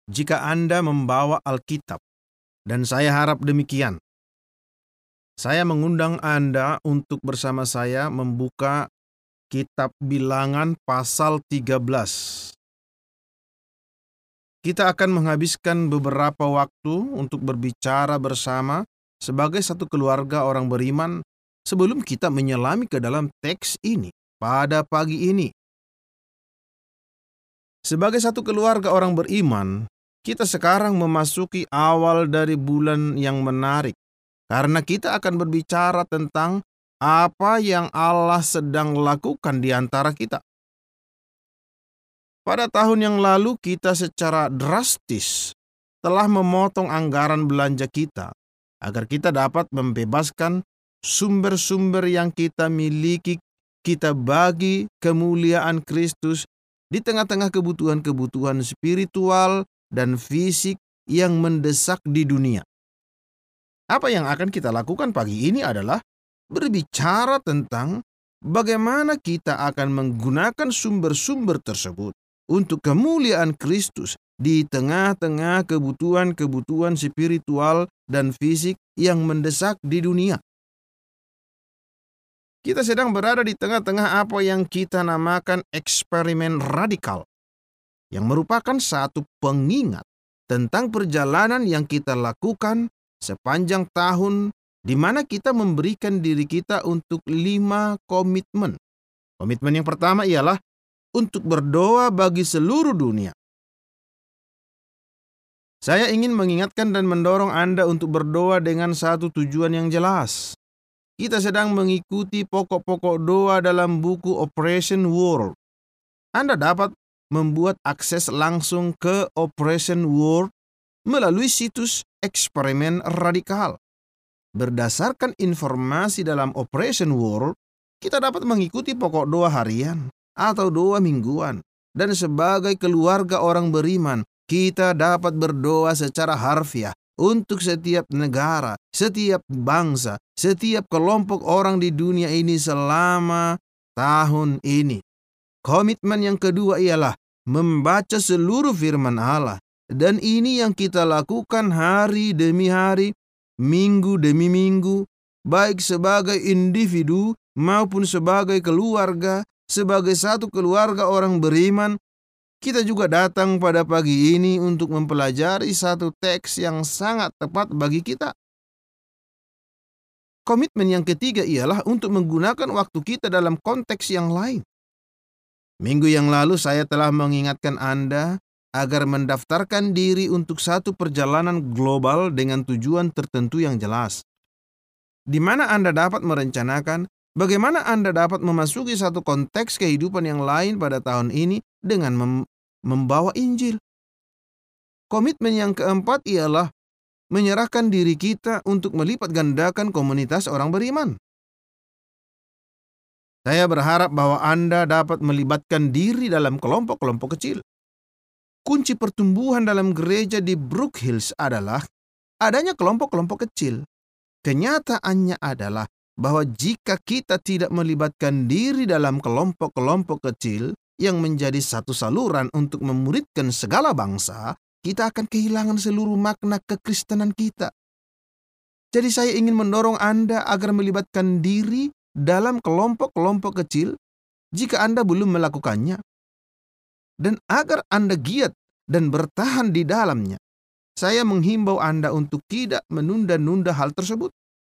jika Anda membawa Alkitab, dan saya harap demikian. Saya mengundang Anda untuk bersama saya membuka Kitab Bilangan pasal 13. Kita akan menghabiskan beberapa waktu untuk berbicara bersama sebagai satu keluarga orang beriman sebelum kita menyelami ke dalam teks ini pada pagi ini. Sebagai satu keluarga orang beriman, kita sekarang memasuki awal dari bulan yang menarik, karena kita akan berbicara tentang apa yang Allah sedang lakukan di antara kita. Pada tahun yang lalu kita secara drastis telah memotong anggaran belanja kita agar kita dapat membebaskan sumber-sumber yang kita miliki, kita bagi kemuliaan Kristus di tengah-tengah kebutuhan-kebutuhan spiritual dan fisik yang mendesak di dunia. Apa yang akan kita lakukan pagi ini adalah berbicara tentang bagaimana kita akan menggunakan sumber-sumber tersebut untuk kemuliaan Kristus di tengah-tengah kebutuhan-kebutuhan spiritual dan fisik yang mendesak di dunia. Kita sedang berada di tengah-tengah apa yang kita namakan eksperimen radikal, yang merupakan satu pengingat tentang perjalanan yang kita lakukan sepanjang tahun, di mana kita memberikan diri kita untuk 5 komitmen. Komitmen yang pertama ialah untuk berdoa bagi seluruh dunia. Saya ingin mengingatkan dan mendorong Anda untuk berdoa dengan satu tujuan yang jelas. Kita sedang mengikuti pokok-pokok doa dalam buku Operation World. Anda dapat membuat akses langsung ke Operation World melalui situs eksperimen radikal. Berdasarkan informasi dalam Operation World, kita dapat mengikuti pokok doa harian atau doa mingguan. Dan sebagai keluarga orang beriman, kita dapat berdoa secara harfiah untuk setiap negara, setiap bangsa, setiap kelompok orang di dunia ini selama tahun ini. Komitmen yang kedua ialah membaca seluruh firman Allah. Dan ini yang kita lakukan hari demi hari, minggu demi minggu, baik sebagai individu maupun sebagai keluarga, sebagai satu keluarga orang beriman. Kita juga datang pada pagi ini untuk mempelajari satu teks yang sangat tepat bagi kita. Komitmen yang ketiga ialah untuk menggunakan waktu kita dalam konteks yang lain. Minggu yang lalu saya telah mengingatkan Anda agar mendaftarkan diri untuk satu perjalanan global dengan tujuan tertentu yang jelas, di mana Anda dapat merencanakan bagaimana Anda dapat memasuki satu konteks kehidupan yang lain pada tahun ini dengan membawa Injil. Komitmen yang keempat ialah menyerahkan diri kita untuk melipat gandakan komunitas orang beriman. Saya berharap bahwa Anda dapat melibatkan diri dalam kelompok-kelompok kecil. Kunci pertumbuhan dalam gereja di Brook Hills adalah adanya kelompok-kelompok kecil. Kenyataannya adalah bahwa jika kita tidak melibatkan diri dalam kelompok-kelompok kecil yang menjadi satu saluran untuk memuridkan segala bangsa, kita akan kehilangan seluruh makna kekristenan kita. Jadi saya ingin mendorong Anda agar melibatkan diri dalam kelompok-kelompok kecil jika Anda belum melakukannya. Dan agar Anda giat dan bertahan di dalamnya, saya menghimbau Anda untuk tidak menunda-nunda hal tersebut.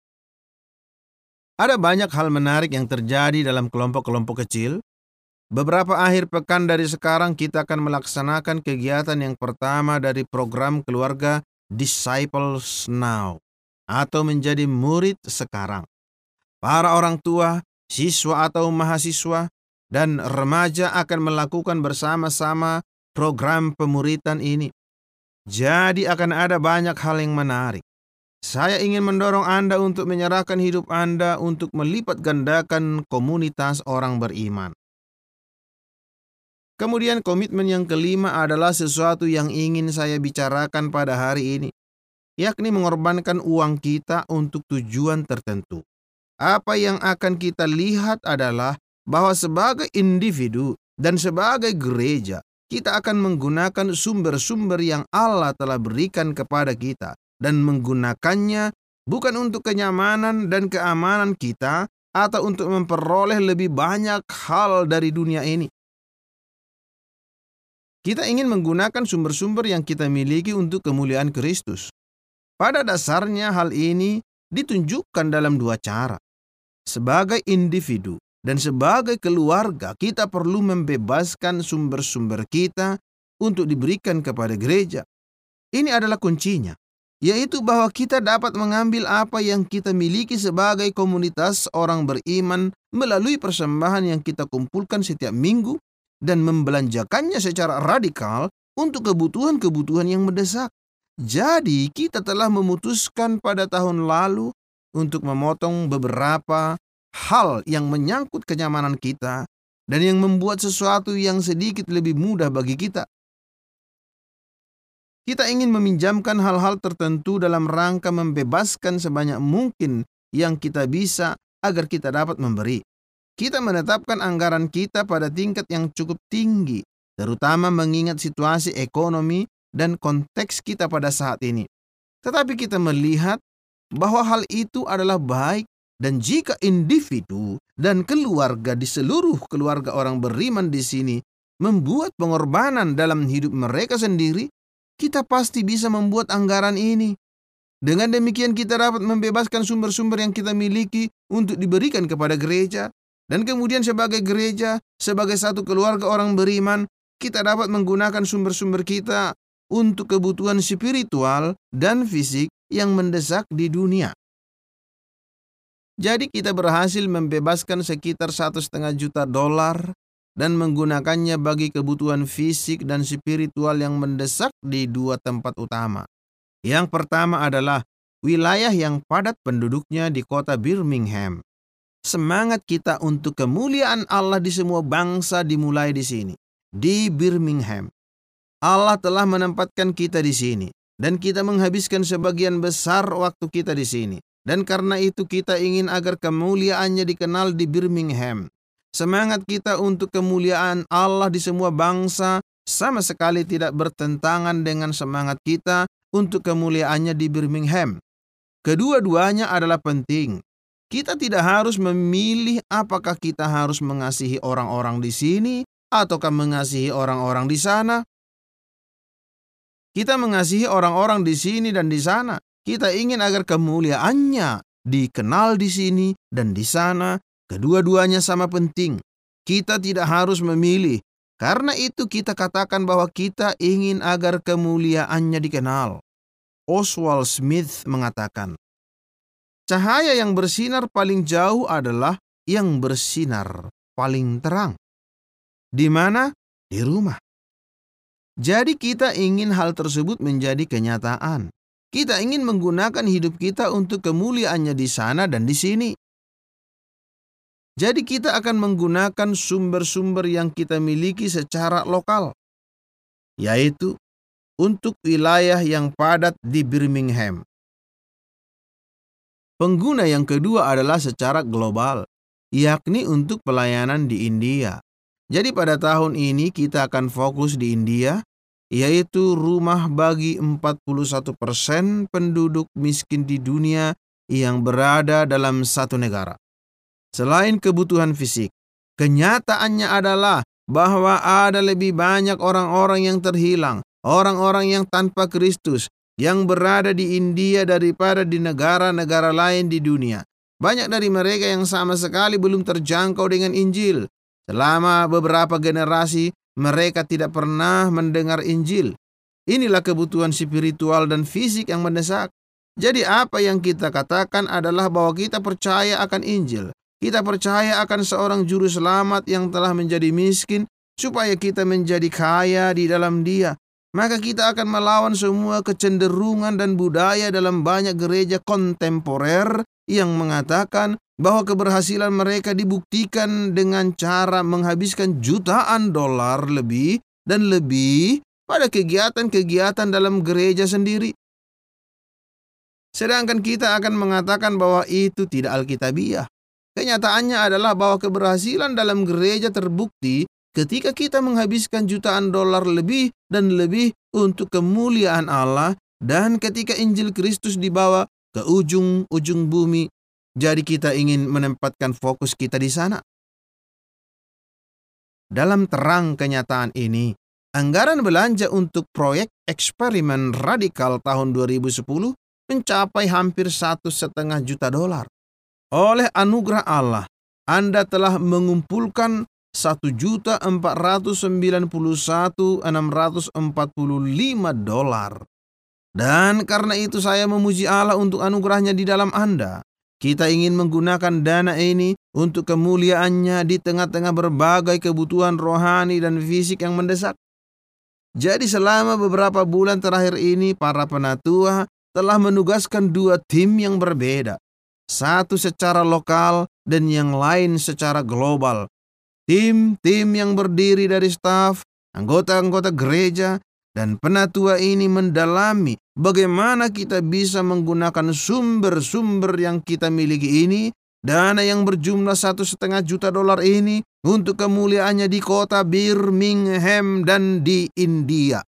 Ada banyak hal menarik yang terjadi dalam kelompok-kelompok kecil. Beberapa akhir pekan dari sekarang kita akan melaksanakan kegiatan yang pertama dari program keluarga Disciples Now, atau menjadi murid sekarang. Para orang tua, siswa atau mahasiswa, dan remaja akan melakukan bersama-sama program pemuritan ini. Jadi akan ada banyak hal yang menarik. Saya ingin mendorong Anda untuk menyerahkan hidup Anda untuk melipat gandakan komunitas orang beriman. Kemudian komitmen yang kelima adalah sesuatu yang ingin saya bicarakan pada hari ini, yakni mengorbankan uang kita untuk tujuan tertentu. Apa yang akan kita lihat adalah bahwa sebagai individu dan sebagai gereja, kita akan menggunakan sumber-sumber yang Allah telah berikan kepada kita dan menggunakannya bukan untuk kenyamanan dan keamanan kita atau untuk memperoleh lebih banyak hal dari dunia ini. Kita ingin menggunakan sumber-sumber yang kita miliki untuk kemuliaan Kristus. Pada dasarnya hal ini ditunjukkan dalam dua cara. Sebagai individu dan sebagai keluarga, kita perlu membebaskan sumber-sumber kita untuk diberikan kepada gereja. Ini adalah kuncinya, yaitu bahwa kita dapat mengambil apa yang kita miliki sebagai komunitas orang beriman melalui persembahan yang kita kumpulkan setiap minggu dan membelanjakannya secara radikal untuk kebutuhan-kebutuhan yang mendesak. Jadi, kita telah memutuskan pada tahun lalu untuk memotong beberapa hal yang menyangkut kenyamanan kita dan yang membuat sesuatu yang sedikit lebih mudah bagi kita. Kita ingin meminjamkan hal-hal tertentu dalam rangka membebaskan sebanyak mungkin yang kita bisa agar kita dapat memberi. Kita menetapkan anggaran kita pada tingkat yang cukup tinggi, terutama mengingat situasi ekonomi dan konteks kita pada saat ini. Tetapi kita melihat bahwa hal itu adalah baik, dan jika individu dan keluarga di seluruh keluarga orang beriman di sini membuat pengorbanan dalam hidup mereka sendiri, kita pasti bisa membuat anggaran ini. Dengan demikian kita dapat membebaskan sumber-sumber yang kita miliki untuk diberikan kepada gereja, dan kemudian sebagai gereja, sebagai satu keluarga orang beriman, kita dapat menggunakan sumber-sumber kita untuk kebutuhan spiritual dan fisik yang mendesak di dunia. Jadi kita berhasil membebaskan sekitar $1,5 juta dan menggunakannya bagi kebutuhan fisik dan spiritual yang mendesak di dua tempat utama. Yang pertama adalah wilayah yang padat penduduknya di kota Birmingham. Semangat kita untuk kemuliaan Allah di semua bangsa dimulai di sini, di Birmingham. Allah telah menempatkan kita di sini, dan kita menghabiskan sebagian besar waktu kita di sini. Dan karena itu kita ingin agar kemuliaannya dikenal di Birmingham. Semangat kita untuk kemuliaan Allah di semua bangsa sama sekali tidak bertentangan dengan semangat kita untuk kemuliaannya di Birmingham. Kedua-duanya adalah penting. Kita tidak harus memilih apakah kita harus mengasihi orang-orang di sini ataukah mengasihi orang-orang di sana. Kita mengasihi orang-orang di sini dan di sana. Kita ingin agar kemuliaannya dikenal di sini dan di sana. Kedua-duanya sama penting. Kita tidak harus memilih. Karena itu kita katakan bahwa kita ingin agar kemuliaannya dikenal. Oswald Smith mengatakan, cahaya yang bersinar paling jauh adalah yang bersinar paling terang. Di mana? Di rumah. Jadi kita ingin hal tersebut menjadi kenyataan. Kita ingin menggunakan hidup kita untuk kemuliaannya di sana dan di sini. Jadi kita akan menggunakan sumber-sumber yang kita miliki secara lokal, yaitu untuk wilayah yang padat di Birmingham. Pengguna yang kedua adalah secara global, yakni untuk pelayanan di India. Jadi pada tahun ini kita akan fokus di India, yaitu rumah bagi 41% penduduk miskin di dunia yang berada dalam satu negara. Selain kebutuhan fisik, kenyataannya adalah bahwa ada lebih banyak orang-orang yang terhilang, orang-orang yang tanpa Kristus, yang berada di India daripada di negara-negara lain di dunia. Banyak dari mereka yang sama sekali belum terjangkau dengan Injil. Selama beberapa generasi, mereka tidak pernah mendengar Injil. Inilah kebutuhan spiritual dan fisik yang mendesak. Jadi apa yang kita katakan adalah bahwa kita percaya akan Injil. Kita percaya akan seorang juru selamat yang telah menjadi miskin supaya kita menjadi kaya di dalam Dia. Maka kita akan melawan semua kecenderungan dan budaya dalam banyak gereja kontemporer yang mengatakan bahwa keberhasilan mereka dibuktikan dengan cara menghabiskan jutaan dolar lebih dan lebih pada kegiatan-kegiatan dalam gereja sendiri. Sedangkan kita akan mengatakan bahwa itu tidak alkitabiah. Kenyataannya adalah bahwa keberhasilan dalam gereja terbukti ketika kita menghabiskan jutaan dolar lebih dan lebih untuk kemuliaan Allah, dan ketika Injil Kristus dibawa ke ujung-ujung bumi, jadi kita ingin menempatkan fokus kita di sana. Dalam terang kenyataan ini, anggaran belanja untuk proyek eksperimen radikal tahun 2010 mencapai hampir $1,5 juta. Oleh anugerah Allah, Anda telah mengumpulkan $1.491.645. Dan karena itu saya memuji Allah untuk anugerahnya di dalam Anda. Kita ingin menggunakan dana ini untuk kemuliaannya di tengah-tengah berbagai kebutuhan rohani dan fisik yang mendesak. Jadi selama beberapa bulan terakhir ini, para penatua telah menugaskan dua tim yang berbeda. Satu secara lokal dan yang lain secara global. Tim-tim yang berdiri dari staf, anggota-anggota gereja, dan penatua ini mendalami bagaimana kita bisa menggunakan sumber-sumber yang kita miliki ini, dana yang berjumlah $1,5 juta ini, untuk kemuliaannya di kota Birmingham dan di India.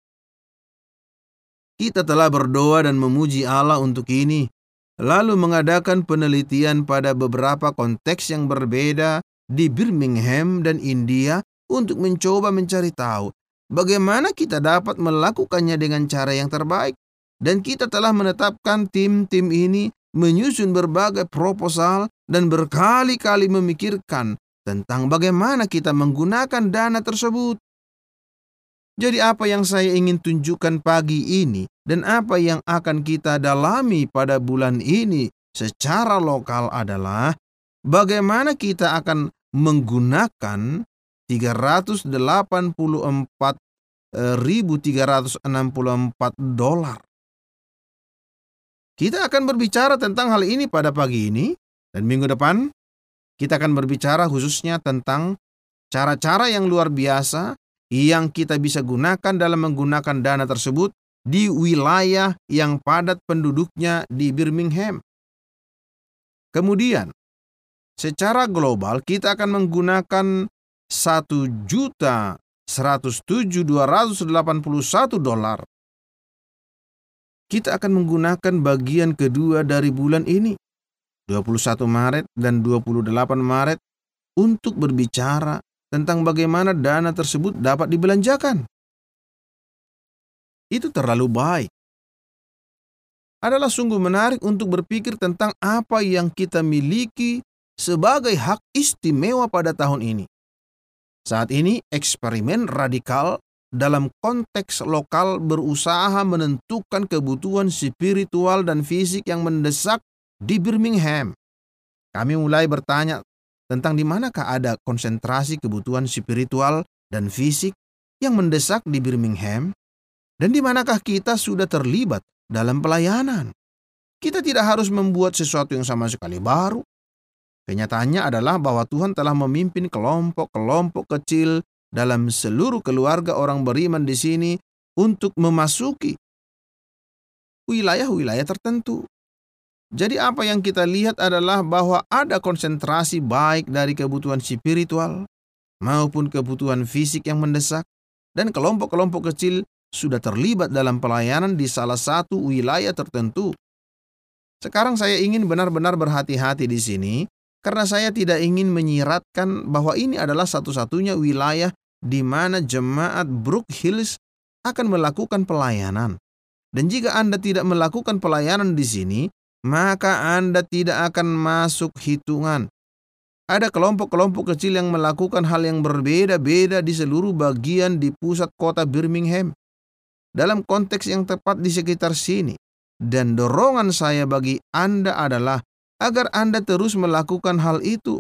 Kita telah berdoa dan memuji Allah untuk ini, lalu mengadakan penelitian pada beberapa konteks yang berbeda di Birmingham dan India untuk mencoba mencari tahu bagaimana kita dapat melakukannya dengan cara yang terbaik. Dan kita telah menetapkan tim-tim ini menyusun berbagai proposal dan berkali-kali memikirkan tentang bagaimana kita menggunakan dana tersebut. Jadi apa yang saya ingin tunjukkan pagi ini dan apa yang akan kita dalami pada bulan ini secara lokal adalah bagaimana kita akan menggunakan $384.364. Kita akan berbicara tentang hal ini pada pagi ini, dan minggu depan kita akan berbicara khususnya tentang cara-cara yang luar biasa yang kita bisa gunakan dalam menggunakan dana tersebut di wilayah yang padat penduduknya di Birmingham. Kemudian, secara global kita akan menggunakan $1.107.281. Kita akan menggunakan bagian kedua dari bulan ini, 21 Maret dan 28 Maret, untuk berbicara tentang bagaimana dana tersebut dapat dibelanjakan. Itu terlalu baik. Adalah sungguh menarik untuk berpikir tentang apa yang kita miliki sebagai hak istimewa pada tahun ini. Saat ini, eksperimen radikal dalam konteks lokal berusaha menentukan kebutuhan spiritual dan fisik yang mendesak di Birmingham. Kami mulai bertanya tentang di manakah ada konsentrasi kebutuhan spiritual dan fisik yang mendesak di Birmingham, dan di manakah kita sudah terlibat dalam pelayanan. Kita tidak harus membuat sesuatu yang sama sekali baru. Kenyataannya adalah bahwa Tuhan telah memimpin kelompok-kelompok kecil dalam seluruh keluarga orang beriman di sini untuk memasuki wilayah-wilayah tertentu. Jadi apa yang kita lihat adalah bahwa ada konsentrasi baik dari kebutuhan spiritual maupun kebutuhan fisik yang mendesak, dan kelompok-kelompok kecil sudah terlibat dalam pelayanan di salah satu wilayah tertentu. Sekarang saya ingin benar-benar berhati-hati di sini, karena saya tidak ingin menyiratkan bahwa ini adalah satu-satunya wilayah di mana jemaat Brook Hills akan melakukan pelayanan. Dan jika Anda tidak melakukan pelayanan di sini, maka Anda tidak akan masuk hitungan. Ada kelompok-kelompok kecil yang melakukan hal yang berbeda-beda di seluruh bagian di pusat kota Birmingham, dalam konteks yang tepat di sekitar sini. Dan dorongan saya bagi Anda adalah agar Anda terus melakukan hal itu.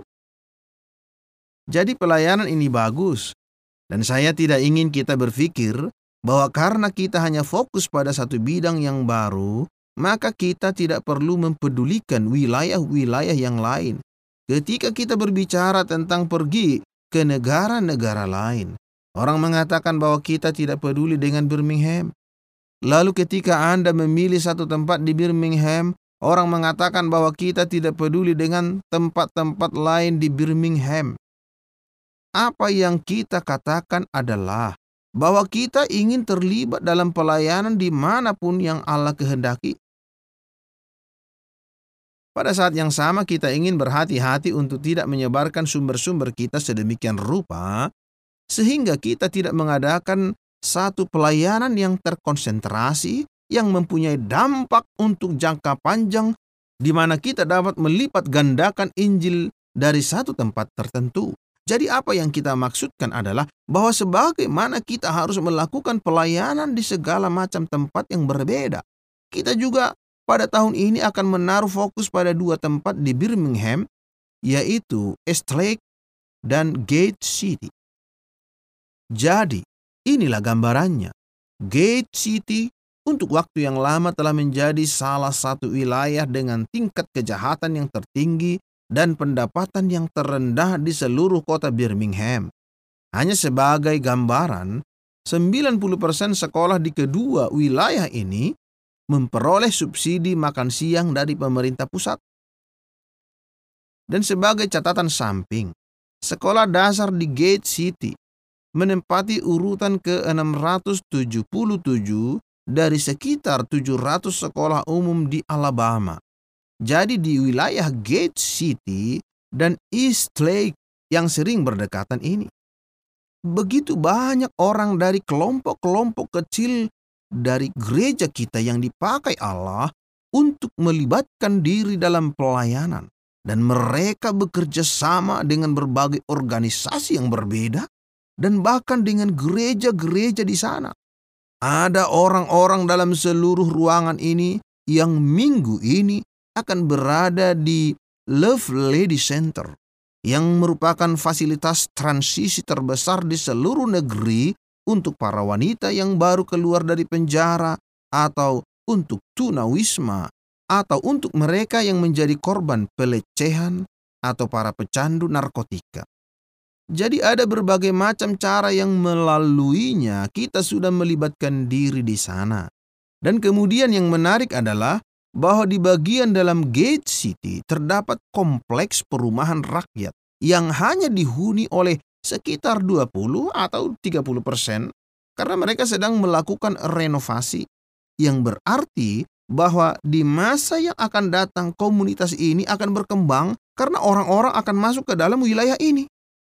Jadi pelayanan ini bagus. Dan saya tidak ingin kita berpikir bahwa karena kita hanya fokus pada satu bidang yang baru, maka kita tidak perlu mempedulikan wilayah-wilayah yang lain. Ketika kita berbicara tentang pergi ke negara-negara lain, orang mengatakan bahwa kita tidak peduli dengan Birmingham. Lalu ketika Anda memilih satu tempat di Birmingham, orang mengatakan bahwa kita tidak peduli dengan tempat-tempat lain di Birmingham. apa yang kita katakan adalah bahwa kita ingin terlibat dalam pelayanan dimanapun yang Allah kehendaki. Pada saat yang sama kita ingin berhati-hati untuk tidak menyebarkan sumber-sumber kita sedemikian rupa sehingga kita tidak mengadakan satu pelayanan yang terkonsentrasi yang mempunyai dampak untuk jangka panjang di mana kita dapat melipat gandakan Injil dari satu tempat tertentu. Jadi apa yang kita maksudkan adalah bahwa sebagaimana kita harus melakukan pelayanan di segala macam tempat yang berbeda, kita juga pada tahun ini akan menaruh fokus pada 2 tempat di Birmingham, yaitu Eastlake dan Gate City. Jadi, inilah gambarannya. Gate City untuk waktu yang lama telah menjadi salah satu wilayah dengan tingkat kejahatan yang tertinggi dan pendapatan yang terendah di seluruh kota Birmingham. Hanya sebagai gambaran, 90% sekolah di kedua wilayah ini memperoleh subsidi makan siang dari pemerintah pusat. Dan sebagai catatan samping, sekolah dasar di Gate City menempati urutan ke-677 dari sekitar 700 sekolah umum di Alabama. Jadi di wilayah Gate City dan Eastlake yang sering berdekatan ini, begitu banyak orang dari kelompok-kelompok kecil dari gereja kita yang dipakai Allah untuk melibatkan diri dalam pelayanan, dan mereka bekerja sama dengan berbagai organisasi yang berbeda dan bahkan dengan gereja-gereja di sana. Ada orang-orang dalam seluruh ruangan ini yang minggu ini akan berada di Love Lady Center yang merupakan fasilitas transisi terbesar di seluruh negeri untuk para wanita yang baru keluar dari penjara, atau untuk tunawisma, atau untuk mereka yang menjadi korban pelecehan, atau para pecandu narkotika. Jadi ada berbagai macam cara yang melaluinya kita sudah melibatkan diri di sana. Dan kemudian yang menarik adalah bahwa di bagian dalam Gate City terdapat kompleks perumahan rakyat yang hanya dihuni oleh sekitar 20 atau 30% karena mereka sedang melakukan renovasi, yang berarti bahwa di masa yang akan datang komunitas ini akan berkembang karena orang-orang akan masuk ke dalam wilayah ini.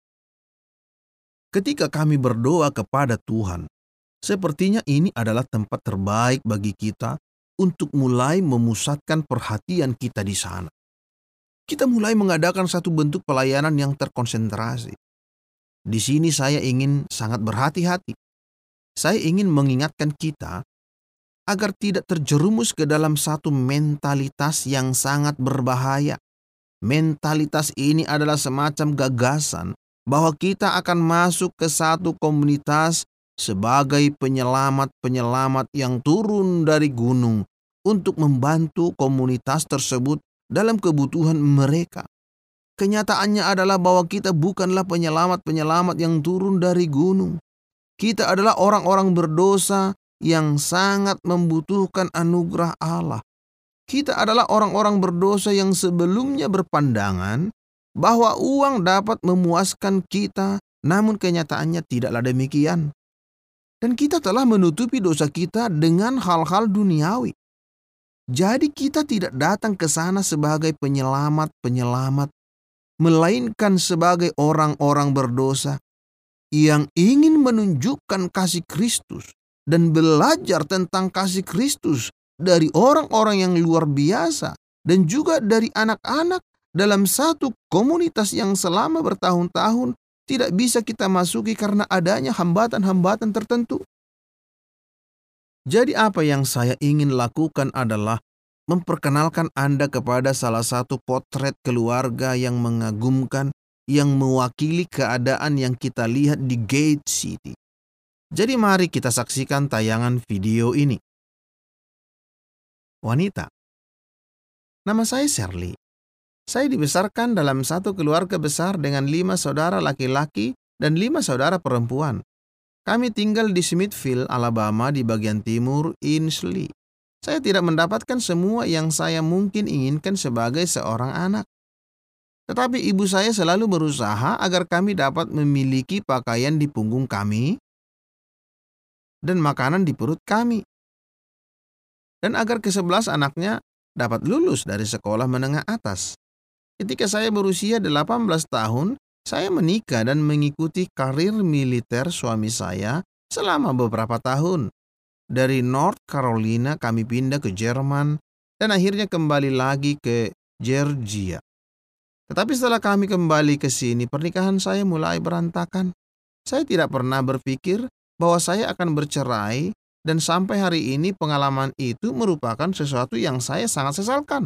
Ketika kami berdoa kepada Tuhan, sepertinya ini adalah tempat terbaik bagi kita untuk mulai memusatkan perhatian kita di sana. Kita mulai mengadakan satu bentuk pelayanan yang terkonsentrasi. Di sini saya ingin sangat berhati-hati. Saya ingin mengingatkan kita agar tidak terjerumus ke dalam satu mentalitas yang sangat berbahaya. Mentalitas ini adalah semacam gagasan bahwa kita akan masuk ke satu komunitas sebagai penyelamat-penyelamat yang turun dari gunung untuk membantu komunitas tersebut dalam kebutuhan mereka. Kenyataannya adalah bahwa kita bukanlah penyelamat-penyelamat yang turun dari gunung. Kita adalah orang-orang berdosa yang sangat membutuhkan anugerah Allah. Kita adalah orang-orang berdosa yang sebelumnya berpandangan bahwa uang dapat memuaskan kita, namun kenyataannya tidaklah demikian. Dan kita telah menutupi dosa kita dengan hal-hal duniawi. Jadi kita tidak datang ke sana sebagai penyelamat-penyelamat, melainkan sebagai orang-orang berdosa yang ingin menunjukkan kasih Kristus dan belajar tentang kasih Kristus dari orang-orang yang luar biasa dan juga dari anak-anak dalam satu komunitas yang selama bertahun-tahun tidak bisa kita masuki karena adanya hambatan-hambatan tertentu. Jadi apa yang saya ingin lakukan adalah memperkenalkan Anda kepada salah satu potret keluarga yang mengagumkan yang mewakili keadaan yang kita lihat di Gate City. Jadi mari kita saksikan tayangan video ini. Wanita. Nama saya Shirley. Saya dibesarkan dalam satu keluarga besar dengan 5 saudara laki-laki dan 5 saudara perempuan. Kami tinggal di Smithfield, Alabama di bagian timur Eastlake. Saya tidak mendapatkan semua yang saya mungkin inginkan sebagai seorang anak. Tetapi ibu saya selalu berusaha agar kami dapat memiliki pakaian di punggung kami dan makanan di perut kami, dan agar ke-11 anaknya dapat lulus dari sekolah menengah atas. Ketika saya berusia 18 tahun, saya menikah dan mengikuti karir militer suami saya selama beberapa tahun. Dari North Carolina kami pindah ke Jerman dan akhirnya kembali lagi ke Georgia. Tetapi setelah kami kembali ke sini, pernikahan saya mulai berantakan. Saya tidak pernah berpikir bahwa saya akan bercerai, dan sampai hari ini pengalaman itu merupakan sesuatu yang saya sangat sesalkan.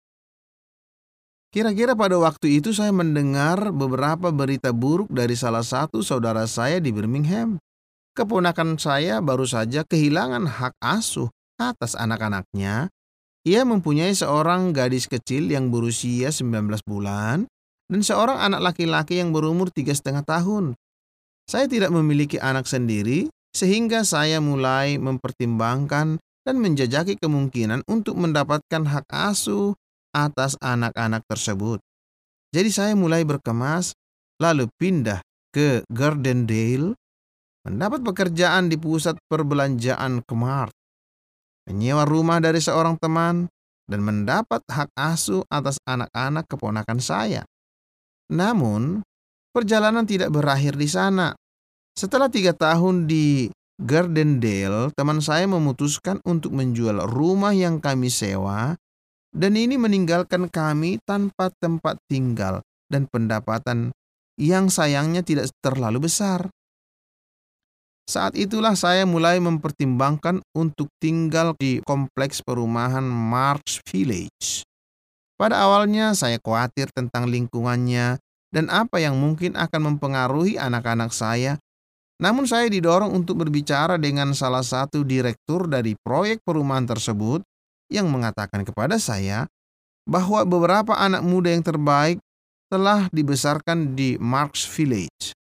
Kira-kira pada waktu itu saya mendengar beberapa berita buruk dari salah satu saudara saya di Birmingham. Keponakan saya baru saja kehilangan hak asuh atas anak-anaknya. Ia mempunyai seorang gadis kecil yang berusia 19 bulan dan seorang anak laki-laki yang berumur 3,5 tahun. Saya tidak memiliki anak sendiri, sehingga saya mulai mempertimbangkan dan menjajaki kemungkinan untuk mendapatkan hak asuh atas anak-anak tersebut. Jadi saya mulai berkemas, lalu pindah ke Gardendale, mendapat pekerjaan di pusat perbelanjaan Kmart, menyewa rumah dari seorang teman, dan mendapat hak asuh atas anak-anak keponakan saya. Namun, perjalanan tidak berakhir di sana. Setelah 3 tahun di Gardendale, teman saya memutuskan untuk menjual rumah yang kami sewa, dan ini meninggalkan kami tanpa tempat tinggal dan pendapatan yang sayangnya tidak terlalu besar. Saat itulah saya mulai mempertimbangkan untuk tinggal di kompleks perumahan Marks Village. Pada awalnya saya khawatir tentang lingkungannya dan apa yang mungkin akan mempengaruhi anak-anak saya. Namun saya didorong untuk berbicara dengan salah satu direktur dari proyek perumahan tersebut yang mengatakan kepada saya bahwa beberapa anak muda yang terbaik telah dibesarkan di Marks Village.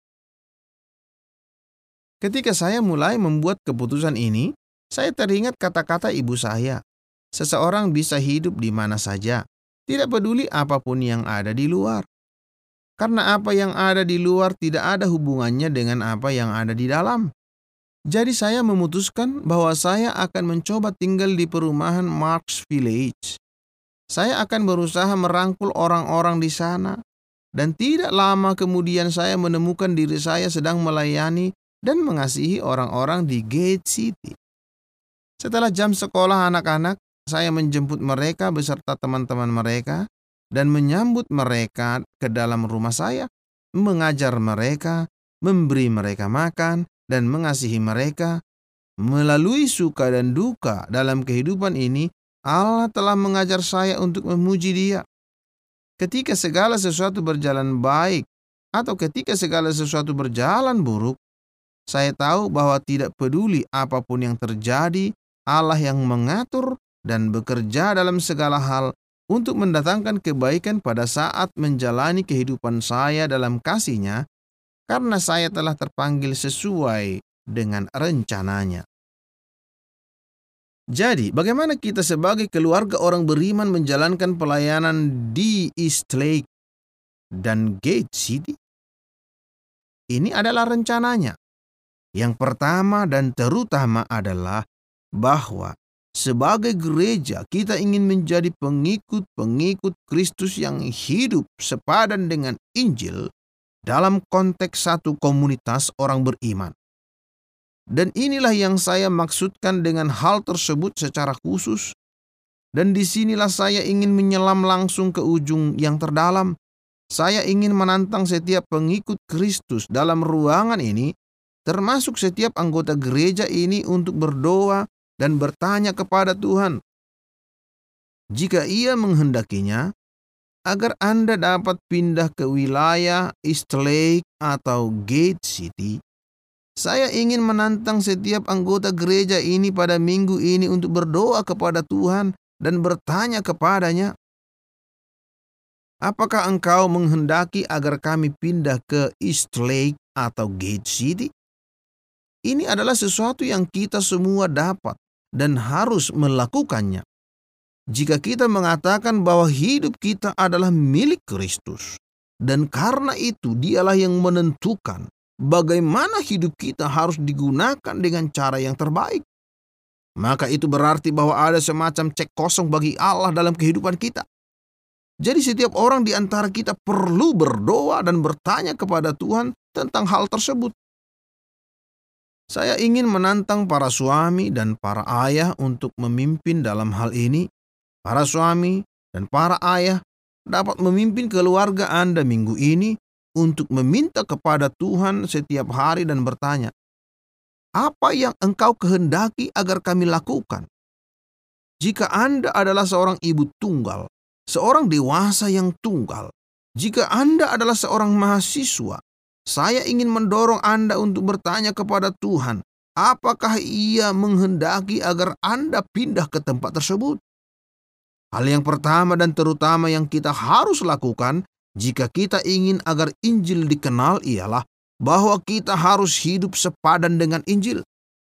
Ketika saya mulai membuat keputusan ini, saya teringat kata-kata ibu saya. Seseorang bisa hidup di mana saja, tidak peduli apapun yang ada di luar. Karena apa yang ada di luar tidak ada hubungannya dengan apa yang ada di dalam. Jadi saya memutuskan bahwa saya akan mencoba tinggal di perumahan Marks Village. Saya akan berusaha merangkul orang-orang di sana. Dan tidak lama kemudian saya menemukan diri saya sedang melayani dan mengasihi orang-orang di Gate City. Setelah jam sekolah anak-anak, saya menjemput mereka beserta teman-teman mereka dan menyambut mereka ke dalam rumah saya, mengajar mereka, memberi mereka makan, dan mengasihi mereka. Melalui suka dan duka dalam kehidupan ini, Allah telah mengajar saya untuk memuji Dia. Ketika segala sesuatu berjalan baik atau ketika segala sesuatu berjalan buruk, saya tahu bahwa tidak peduli apapun yang terjadi, Allah yang mengatur dan bekerja dalam segala hal untuk mendatangkan kebaikan pada saat menjalani kehidupan saya dalam kasih-Nya, karena saya telah terpanggil sesuai dengan rencananya. Jadi, bagaimana kita sebagai keluarga orang beriman menjalankan pelayanan di Eastlake dan Gate City? Ini adalah rencananya. Yang pertama dan terutama adalah bahwa sebagai gereja, kita ingin menjadi pengikut-pengikut Kristus yang hidup sepadan dengan Injil dalam konteks satu komunitas orang beriman. Dan inilah yang saya maksudkan dengan hal tersebut secara khusus. Dan disinilah saya ingin menyelam langsung ke ujung yang terdalam. Saya ingin menantang setiap pengikut Kristus dalam ruangan ini, termasuk setiap anggota gereja ini, untuk berdoa dan bertanya kepada Tuhan, jika Ia menghendakinya, agar Anda dapat pindah ke wilayah Eastlake atau Gate City. Saya ingin menantang setiap anggota gereja ini pada minggu ini untuk berdoa kepada Tuhan dan bertanya kepadanya, apakah engkau menghendaki agar kami pindah ke Eastlake atau Gate City? Ini adalah sesuatu yang kita semua dapat dan harus melakukannya. Jika kita mengatakan bahwa hidup kita adalah milik Kristus, Dan karena itu dialah yang menentukan bagaimana hidup kita harus digunakan dengan cara yang terbaik. Maka itu berarti bahwa ada semacam cek kosong bagi Allah dalam kehidupan kita. Jadi setiap orang di antara kita perlu berdoa dan bertanya kepada Tuhan tentang hal tersebut. Saya ingin menantang para suami dan para ayah untuk memimpin dalam hal ini. Para suami dan para ayah dapat memimpin keluarga Anda minggu ini untuk meminta kepada Tuhan setiap hari dan bertanya, apa yang Engkau kehendaki agar kami lakukan? Jika Anda adalah seorang ibu tunggal, seorang dewasa yang tunggal, jika Anda adalah seorang mahasiswa, saya ingin mendorong Anda untuk bertanya kepada Tuhan, apakah Ia menghendaki agar Anda pindah ke tempat tersebut? Hal yang pertama dan terutama yang kita harus lakukan jika kita ingin agar Injil dikenal ialah bahwa kita harus hidup sepadan dengan Injil.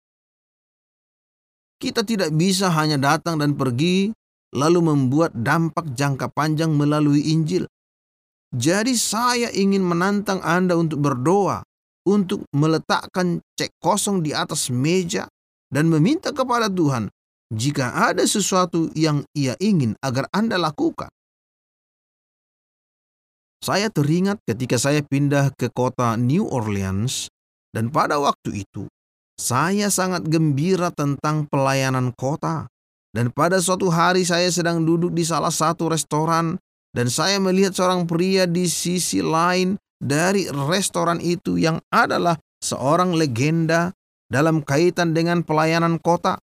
Kita tidak bisa hanya datang dan pergi lalu membuat dampak jangka panjang melalui Injil. Jadi saya ingin menantang Anda untuk berdoa, untuk meletakkan cek kosong di atas meja dan meminta kepada Tuhan jika ada sesuatu yang Ia ingin agar Anda lakukan. Saya teringat ketika saya pindah ke kota New Orleans, dan pada waktu itu, saya sangat gembira tentang pelayanan kota. Dan pada suatu hari saya sedang duduk di salah satu restoran, dan saya melihat seorang pria di sisi lain dari restoran itu yang adalah seorang legenda dalam kaitan dengan pelayanan kota.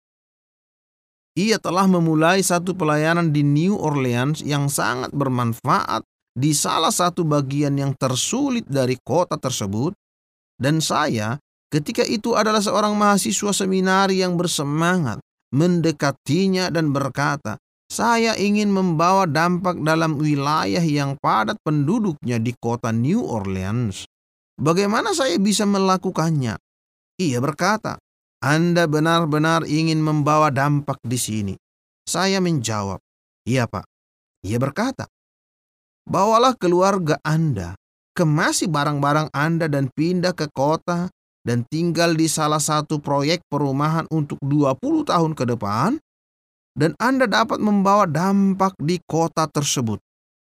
Ia telah memulai satu pelayanan di New Orleans yang sangat bermanfaat di salah satu bagian yang tersulit dari kota tersebut, dan saya ketika itu adalah seorang mahasiswa seminari yang bersemangat mendekatinya dan berkata, saya ingin membawa dampak dalam wilayah yang padat penduduknya di kota New Orleans. Bagaimana saya bisa melakukannya? Ia berkata, Anda benar-benar ingin membawa dampak di sini. Saya menjawab, iya Pak. Ia berkata, bawalah keluarga Anda, kemasi barang-barang Anda dan pindah ke kota dan tinggal di salah satu proyek perumahan untuk 20 tahun ke depan, dan Anda dapat membawa dampak di kota tersebut.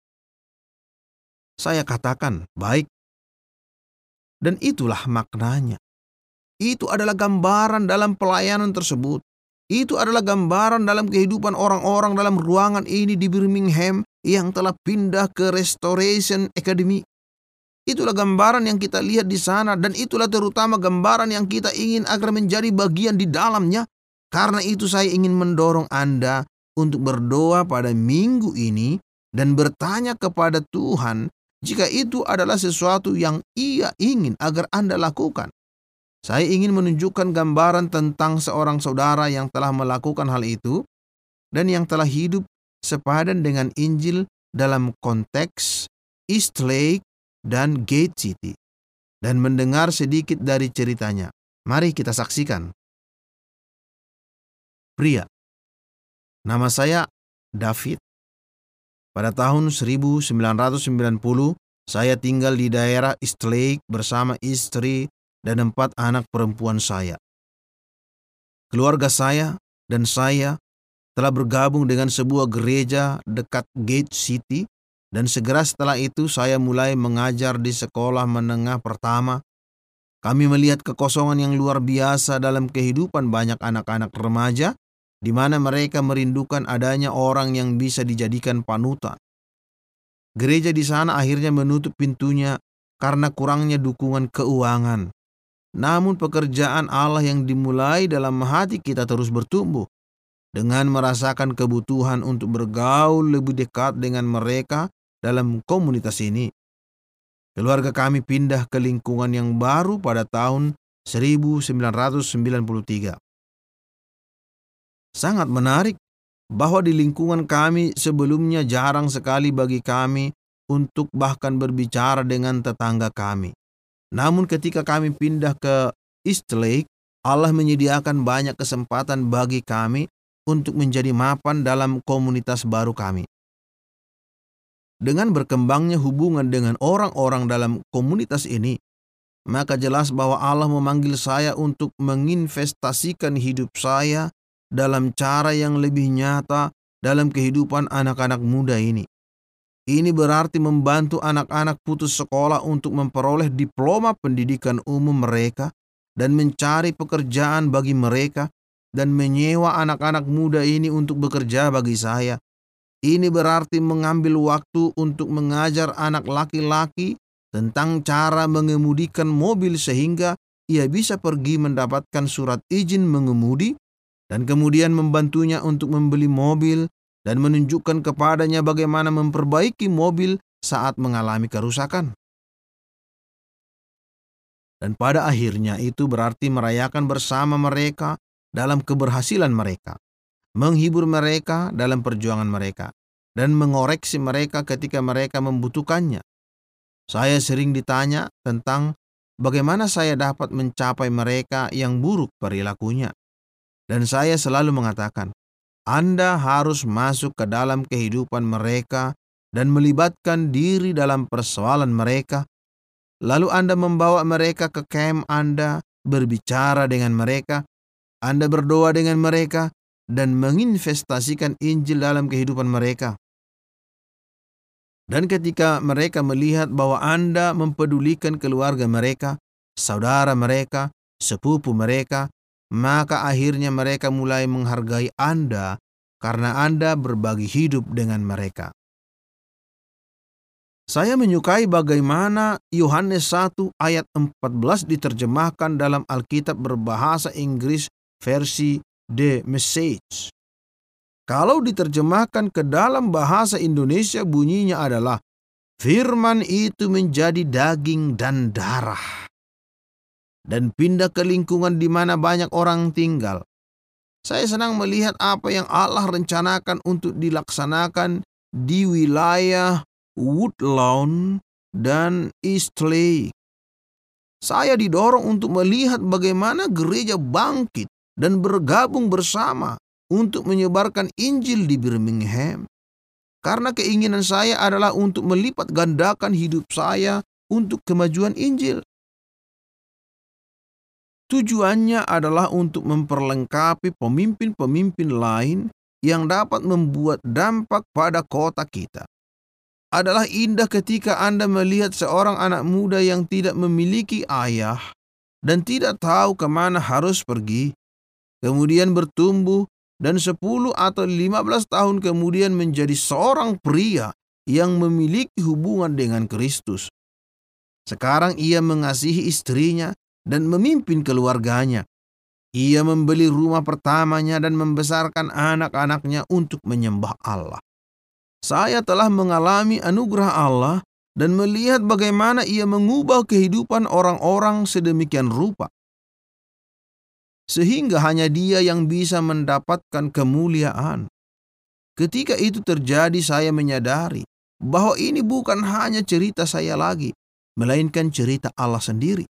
Saya katakan, baik. Dan itulah maknanya. Itu adalah gambaran dalam pelayanan tersebut. Itu adalah gambaran dalam kehidupan orang-orang dalam ruangan ini di Birmingham yang telah pindah ke Restoration Academy. Itulah gambaran yang kita lihat di sana, dan itulah terutama gambaran yang kita ingin agar menjadi bagian di dalamnya. Karena itu saya ingin mendorong Anda untuk berdoa pada minggu ini dan bertanya kepada Tuhan jika itu adalah sesuatu yang Ia ingin agar Anda lakukan. Saya ingin menunjukkan gambaran tentang seorang saudara yang telah melakukan hal itu dan yang telah hidup sepadan dengan Injil dalam konteks East Lake dan Gate City, dan mendengar sedikit dari ceritanya. Mari kita saksikan. Pria, nama saya David. Pada tahun 1990, saya tinggal di daerah East Lake bersama istri dan 4 anak perempuan saya. Keluarga saya dan saya telah bergabung dengan sebuah gereja dekat Gate City, dan segera setelah itu saya mulai mengajar di sekolah menengah pertama. Kami melihat kekosongan yang luar biasa dalam kehidupan banyak anak-anak remaja, di mana mereka merindukan adanya orang yang bisa dijadikan panutan. Gereja di sana akhirnya menutup pintunya karena kurangnya dukungan keuangan. Namun pekerjaan Allah yang dimulai dalam hati kita terus bertumbuh. Dengan merasakan kebutuhan untuk bergaul lebih dekat dengan mereka dalam komunitas ini, keluarga kami pindah ke lingkungan yang baru pada tahun 1993. Sangat menarik bahwa di lingkungan kami sebelumnya jarang sekali bagi kami untuk bahkan berbicara dengan tetangga kami. Namun ketika kami pindah ke East Lake, Allah menyediakan banyak kesempatan bagi kami untuk menjadi mapan dalam komunitas baru kami. Dengan berkembangnya hubungan dengan orang-orang dalam komunitas ini, maka jelas bahwa Allah memanggil saya untuk menginvestasikan hidup saya dalam cara yang lebih nyata dalam kehidupan anak-anak muda ini. Ini berarti membantu anak-anak putus sekolah untuk memperoleh diploma pendidikan umum mereka dan mencari pekerjaan bagi mereka dan menyewa anak-anak muda ini untuk bekerja bagi saya. Ini berarti mengambil waktu untuk mengajar anak laki-laki tentang cara mengemudikan mobil sehingga ia bisa pergi mendapatkan surat izin mengemudi dan kemudian membantunya untuk membeli mobil dan menunjukkan kepadanya bagaimana memperbaiki mobil saat mengalami kerusakan. Dan pada akhirnya itu berarti merayakan bersama mereka dalam keberhasilan mereka, menghibur mereka dalam perjuangan mereka, dan mengoreksi mereka ketika mereka membutuhkannya. Saya sering ditanya tentang bagaimana saya dapat mencapai mereka yang buruk perilakunya. Dan saya selalu mengatakan, Anda harus masuk ke dalam kehidupan mereka dan melibatkan diri dalam persoalan mereka. Lalu Anda membawa mereka ke camp Anda, berbicara dengan mereka, Anda berdoa dengan mereka, dan menginvestasikan Injil dalam kehidupan mereka. Dan ketika mereka melihat bahwa Anda mempedulikan keluarga mereka, saudara mereka, sepupu mereka, maka akhirnya mereka mulai menghargai Anda karena Anda berbagi hidup dengan mereka. Saya menyukai bagaimana Yohanes 1 ayat 14 diterjemahkan dalam Alkitab berbahasa Inggris versi The Message. Kalau diterjemahkan ke dalam bahasa Indonesia bunyinya adalah, firman itu menjadi daging dan darah dan pindah ke lingkungan di mana banyak orang tinggal. Saya senang melihat apa yang Allah rencanakan untuk dilaksanakan di wilayah Woodlawn dan Eastlake. Saya didorong untuk melihat bagaimana gereja bangkit dan bergabung bersama untuk menyebarkan Injil di Birmingham. Karena keinginan saya adalah untuk melipat gandakan hidup saya untuk kemajuan Injil. Tujuannya adalah untuk memperlengkapi pemimpin-pemimpin lain yang dapat membuat dampak pada kota kita. Adalah indah ketika Anda melihat seorang anak muda yang tidak memiliki ayah dan tidak tahu kemana harus pergi, kemudian bertumbuh dan 10 atau 15 tahun kemudian menjadi seorang pria yang memiliki hubungan dengan Kristus. Sekarang ia mengasihi istrinya dan memimpin keluarganya. Ia membeli rumah pertamanya dan membesarkan anak-anaknya untuk menyembah Allah. Saya telah mengalami anugerah Allah dan melihat bagaimana ia mengubah kehidupan orang-orang sedemikian rupa, sehingga hanya dia yang bisa mendapatkan kemuliaan. Ketika itu terjadi, saya menyadari bahwa ini bukan hanya cerita saya lagi, melainkan cerita Allah sendiri.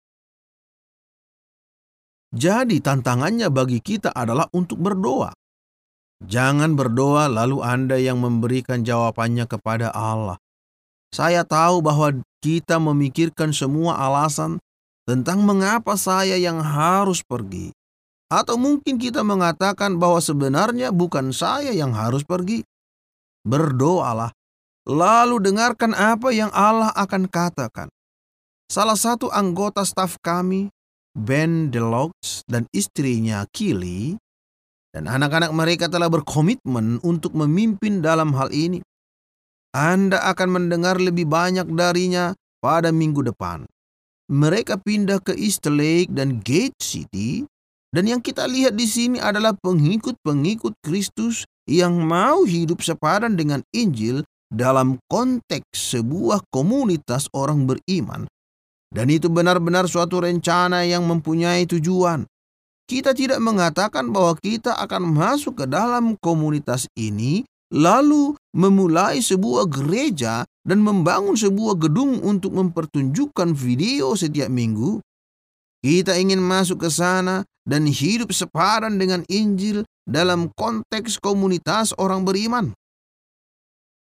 Jadi tantangannya bagi kita adalah untuk berdoa. Jangan berdoa lalu Anda yang memberikan jawabannya kepada Allah. Saya tahu bahwa kita memikirkan semua alasan tentang mengapa saya yang harus pergi. Atau mungkin kita mengatakan bahwa sebenarnya bukan saya yang harus pergi. Berdoalah, lalu dengarkan apa yang Allah akan katakan. Salah satu anggota staf kami, Ben Deluxe, dan istrinya Kili, dan anak-anak mereka telah berkomitmen untuk memimpin dalam hal ini. Anda akan mendengar lebih banyak darinya pada minggu depan. Mereka pindah ke Eastlake dan Gate City. Dan yang kita lihat di sini adalah pengikut-pengikut Kristus yang mau hidup sepadan dengan Injil dalam konteks sebuah komunitas orang beriman. Dan itu benar-benar suatu rencana yang mempunyai tujuan. Kita tidak mengatakan bahwa kita akan masuk ke dalam komunitas ini, lalu memulai sebuah gereja dan membangun sebuah gedung untuk mempertunjukkan video setiap minggu. Kita ingin masuk ke sana dan hidup sepadan dengan Injil dalam konteks komunitas orang beriman.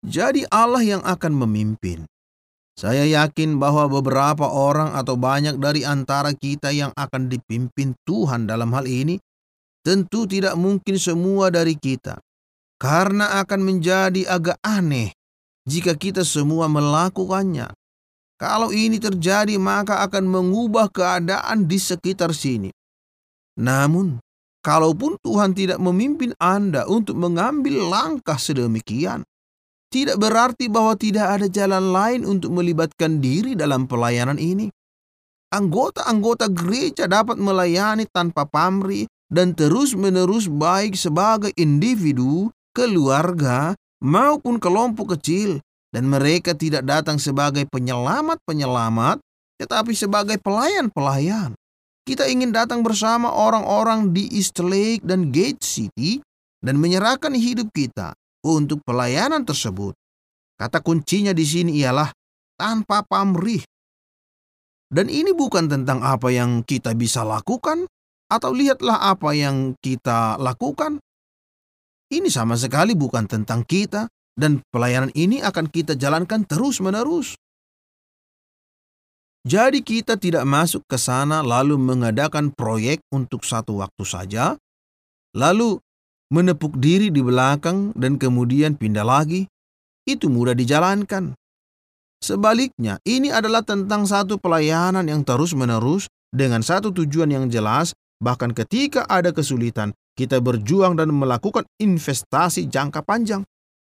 Jadi Allah yang akan memimpin. Saya yakin bahwa beberapa orang atau banyak dari antara kita yang akan dipimpin Tuhan dalam hal ini, tentu tidak mungkin semua dari kita. Karena akan menjadi agak aneh jika kita semua melakukannya. Kalau ini terjadi, maka akan mengubah keadaan di sekitar sini. Namun, kalaupun Tuhan tidak memimpin Anda untuk mengambil langkah sedemikian, tidak berarti bahwa tidak ada jalan lain untuk melibatkan diri dalam pelayanan ini. Anggota-anggota gereja dapat melayani tanpa pamrih dan terus-menerus, baik sebagai individu, keluarga, maupun kelompok kecil. Dan mereka tidak datang sebagai penyelamat-penyelamat, tetapi sebagai pelayan-pelayan. Kita ingin datang bersama orang-orang di East Lake dan Gate City dan menyerahkan hidup kita untuk pelayanan tersebut. Kata kuncinya di sini ialah tanpa pamrih. Dan ini bukan tentang apa yang kita bisa lakukan atau lihatlah apa yang kita lakukan. Ini sama sekali bukan tentang kita, dan pelayanan ini akan kita jalankan terus-menerus. Jadi kita tidak masuk ke sana lalu mengadakan proyek untuk satu waktu saja, lalu menepuk diri di belakang dan kemudian pindah lagi. Itu mudah dijalankan. Sebaliknya, ini adalah tentang satu pelayanan yang terus-menerus dengan satu tujuan yang jelas. Bahkan ketika ada kesulitan, kita berjuang dan melakukan investasi jangka panjang.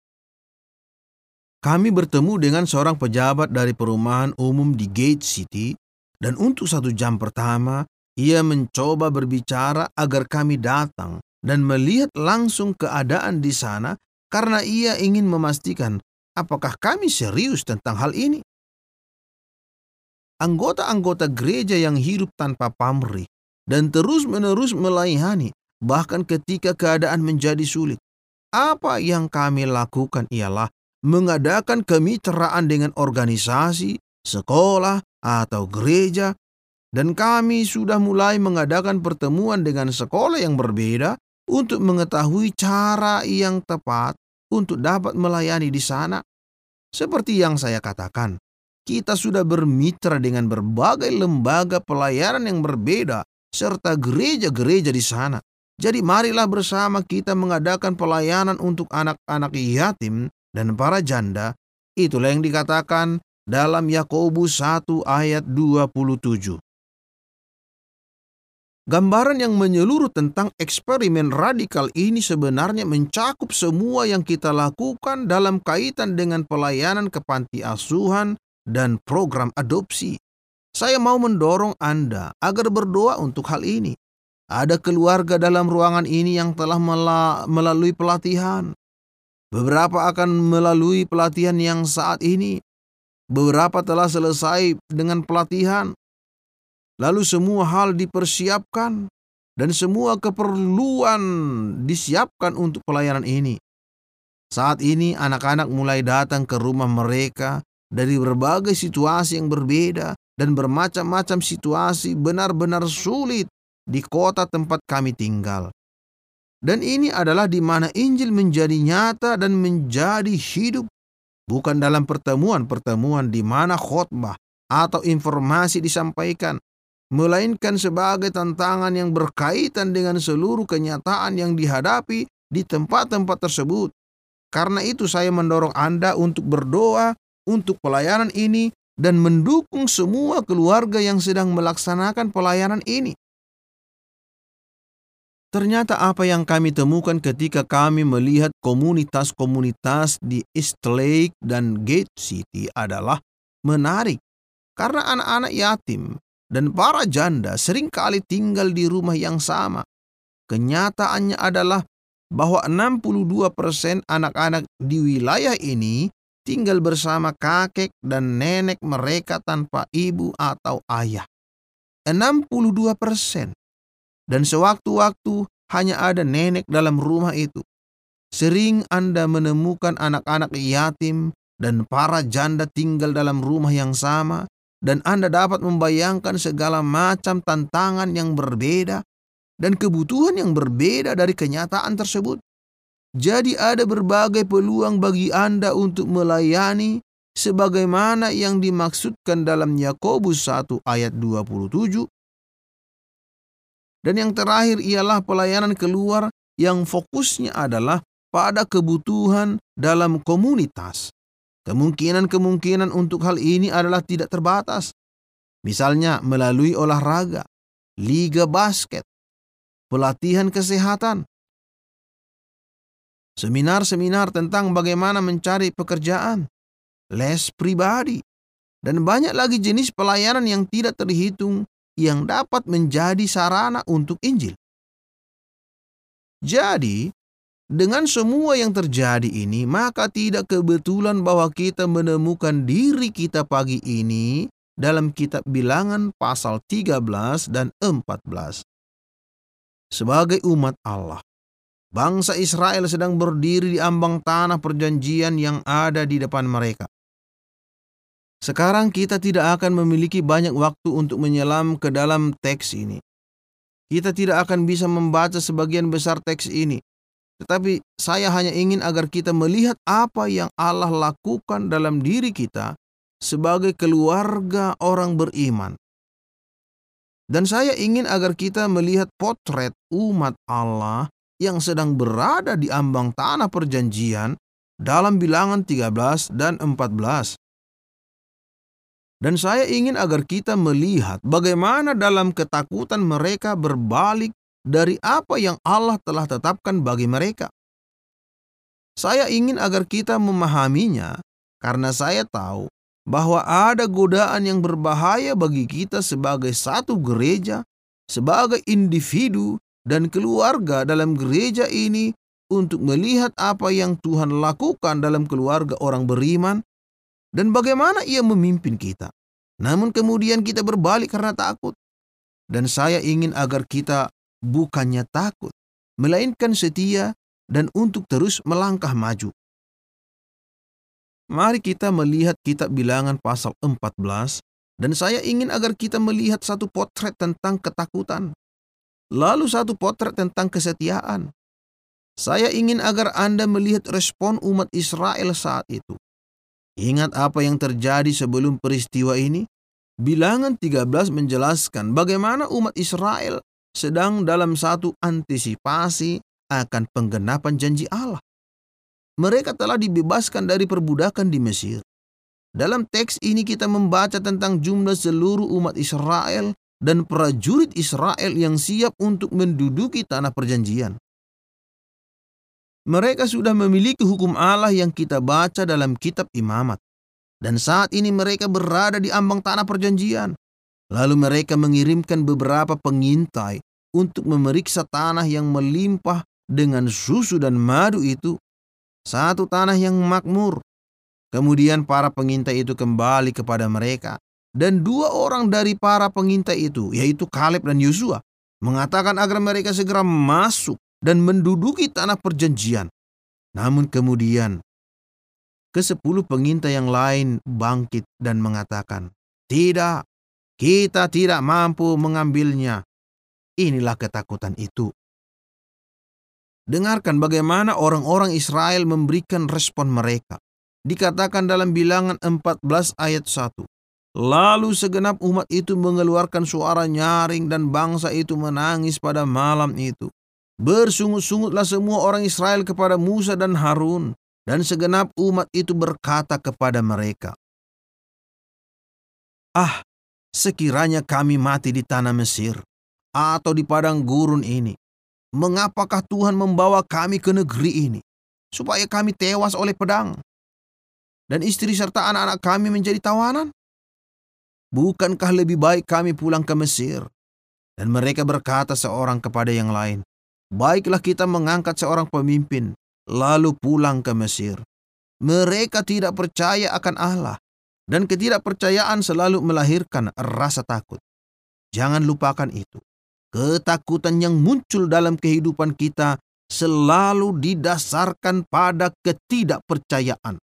Kami bertemu dengan seorang pejabat dari perumahan umum di Gate City, dan untuk 1 jam pertama, ia mencoba berbicara agar kami datang dan melihat langsung keadaan di sana karena ia ingin memastikan apakah kami serius tentang hal ini. Anggota-anggota gereja yang hidup tanpa pamrih dan terus-menerus melayani, bahkan ketika keadaan menjadi sulit. Apa yang kami lakukan ialah mengadakan kemitraan dengan organisasi, sekolah, atau gereja, dan kami sudah mulai mengadakan pertemuan dengan sekolah yang berbeda untuk mengetahui cara yang tepat untuk dapat melayani di sana. Seperti yang saya katakan, kita sudah bermitra dengan berbagai lembaga pelayanan yang berbeda serta gereja-gereja di sana. Jadi marilah bersama kita mengadakan pelayanan untuk anak-anak yatim dan para janda. Itulah yang dikatakan dalam Yakobus 1 ayat 27. Gambaran yang menyeluruh tentang eksperimen radikal ini sebenarnya mencakup semua yang kita lakukan dalam kaitan dengan pelayanan ke panti asuhan dan program adopsi. Saya mau mendorong Anda agar berdoa untuk hal ini. Ada keluarga dalam ruangan ini yang telah melalui pelatihan. Beberapa akan melalui pelatihan yang saat ini. Beberapa telah selesai dengan pelatihan. Lalu semua hal dipersiapkan dan semua keperluan disiapkan untuk pelayanan ini. Saat ini anak-anak mulai datang ke rumah mereka dari berbagai situasi yang berbeda dan bermacam-macam situasi benar-benar sulit di kota tempat kami tinggal. Dan ini adalah di mana Injil menjadi nyata dan menjadi hidup. Bukan dalam pertemuan-pertemuan di mana khotbah atau informasi disampaikan, melainkan sebagai tantangan yang berkaitan dengan seluruh kenyataan yang dihadapi di tempat-tempat tersebut. Karena itu saya mendorong Anda untuk berdoa untuk pelayanan ini dan mendukung semua keluarga yang sedang melaksanakan pelayanan ini. Ternyata apa yang kami temukan ketika kami melihat komunitas-komunitas di East Lake dan Gate City adalah menarik. Karena anak-anak yatim dan para janda seringkali tinggal di rumah yang sama. Kenyataannya adalah bahwa 62% anak-anak di wilayah ini tinggal bersama kakek dan nenek mereka tanpa ibu atau ayah. 62%. Dan sewaktu-waktu hanya ada nenek dalam rumah itu. Sering Anda menemukan anak-anak yatim dan para janda tinggal dalam rumah yang sama, dan Anda dapat membayangkan segala macam tantangan yang berbeda dan kebutuhan yang berbeda dari kenyataan tersebut. Jadi ada berbagai peluang bagi Anda untuk melayani sebagaimana yang dimaksudkan dalam Yakobus 1 ayat 27. Dan yang terakhir ialah pelayanan keluar yang fokusnya adalah pada kebutuhan dalam komunitas. Kemungkinan-kemungkinan untuk hal ini adalah tidak terbatas. Misalnya melalui olahraga, liga basket, pelatihan kesehatan, seminar-seminar tentang bagaimana mencari pekerjaan, les pribadi, dan banyak lagi jenis pelayanan yang tidak terhitung yang dapat menjadi sarana untuk Injil. Jadi, dengan semua yang terjadi ini, maka tidak kebetulan bahwa kita menemukan diri kita pagi ini dalam kitab Bilangan pasal 13 dan 14. Sebagai umat Allah, bangsa Israel sedang berdiri di ambang tanah perjanjian yang ada di depan mereka. Sekarang kita tidak akan memiliki banyak waktu untuk menyelam ke dalam teks ini. Kita tidak akan bisa membaca sebagian besar teks ini. Tetapi saya hanya ingin agar kita melihat apa yang Allah lakukan dalam diri kita sebagai keluarga orang beriman. Dan saya ingin agar kita melihat potret umat Allah yang sedang berada di ambang tanah perjanjian dalam Bilangan 13 dan 14. Dan saya ingin agar kita melihat bagaimana dalam ketakutan mereka berbalik dari apa yang Allah telah tetapkan bagi mereka. Saya ingin agar kita memahaminya karena saya tahu bahwa ada godaan yang berbahaya bagi kita sebagai satu gereja, sebagai individu dan keluarga dalam gereja ini untuk melihat apa yang Tuhan lakukan dalam keluarga orang beriman dan bagaimana Ia memimpin kita. Namun kemudian kita berbalik karena takut. Dan saya ingin agar kita bukannya takut, melainkan setia dan untuk terus melangkah maju. Mari kita melihat kitab Bilangan pasal 14, dan saya ingin agar kita melihat satu potret tentang ketakutan, lalu satu potret tentang kesetiaan. Saya ingin agar Anda melihat respon umat Israel saat itu. Ingat apa yang terjadi sebelum peristiwa ini? Bilangan 13 menjelaskan bagaimana umat Israel sedang dalam satu antisipasi akan penggenapan janji Allah. Mereka telah dibebaskan dari perbudakan di Mesir. Dalam teks ini kita membaca tentang jumlah seluruh umat Israel dan prajurit Israel yang siap untuk menduduki tanah perjanjian. Mereka sudah memiliki hukum Allah yang kita baca dalam kitab Imamat. Dan saat ini mereka berada di ambang tanah perjanjian. Lalu mereka mengirimkan beberapa pengintai untuk memeriksa tanah yang melimpah dengan susu dan madu itu. Satu tanah yang makmur. Kemudian para pengintai itu kembali kepada mereka. Dan dua orang dari para pengintai itu, yaitu Kaleb dan Yosua, mengatakan agar mereka segera masuk dan menduduki tanah perjanjian. Namun kemudian, ke-10 pengintai yang lain bangkit dan mengatakan, "Tidak, kita tidak mampu mengambilnya." Inilah ketakutan itu. Dengarkan bagaimana orang-orang Israel memberikan respon mereka. Dikatakan dalam Bilangan 14 ayat 1. Lalu segenap umat itu mengeluarkan suara nyaring dan bangsa itu menangis pada malam itu. Bersungut-sungutlah semua orang Israel kepada Musa dan Harun, dan segenap umat itu berkata kepada mereka, "Ah, sekiranya kami mati di tanah Mesir atau di padang gurun ini, mengapakah Tuhan membawa kami ke negeri ini, supaya kami tewas oleh pedang, dan istri serta anak-anak kami menjadi tawanan? Bukankah lebih baik kami pulang ke Mesir?" Dan mereka berkata seorang kepada yang lain, "Baiklah kita mengangkat seorang pemimpin, lalu pulang ke Mesir." Mereka tidak percaya akan Allah, dan ketidakpercayaan selalu melahirkan rasa takut. Jangan lupakan itu. Ketakutan yang muncul dalam kehidupan kita selalu didasarkan pada ketidakpercayaan.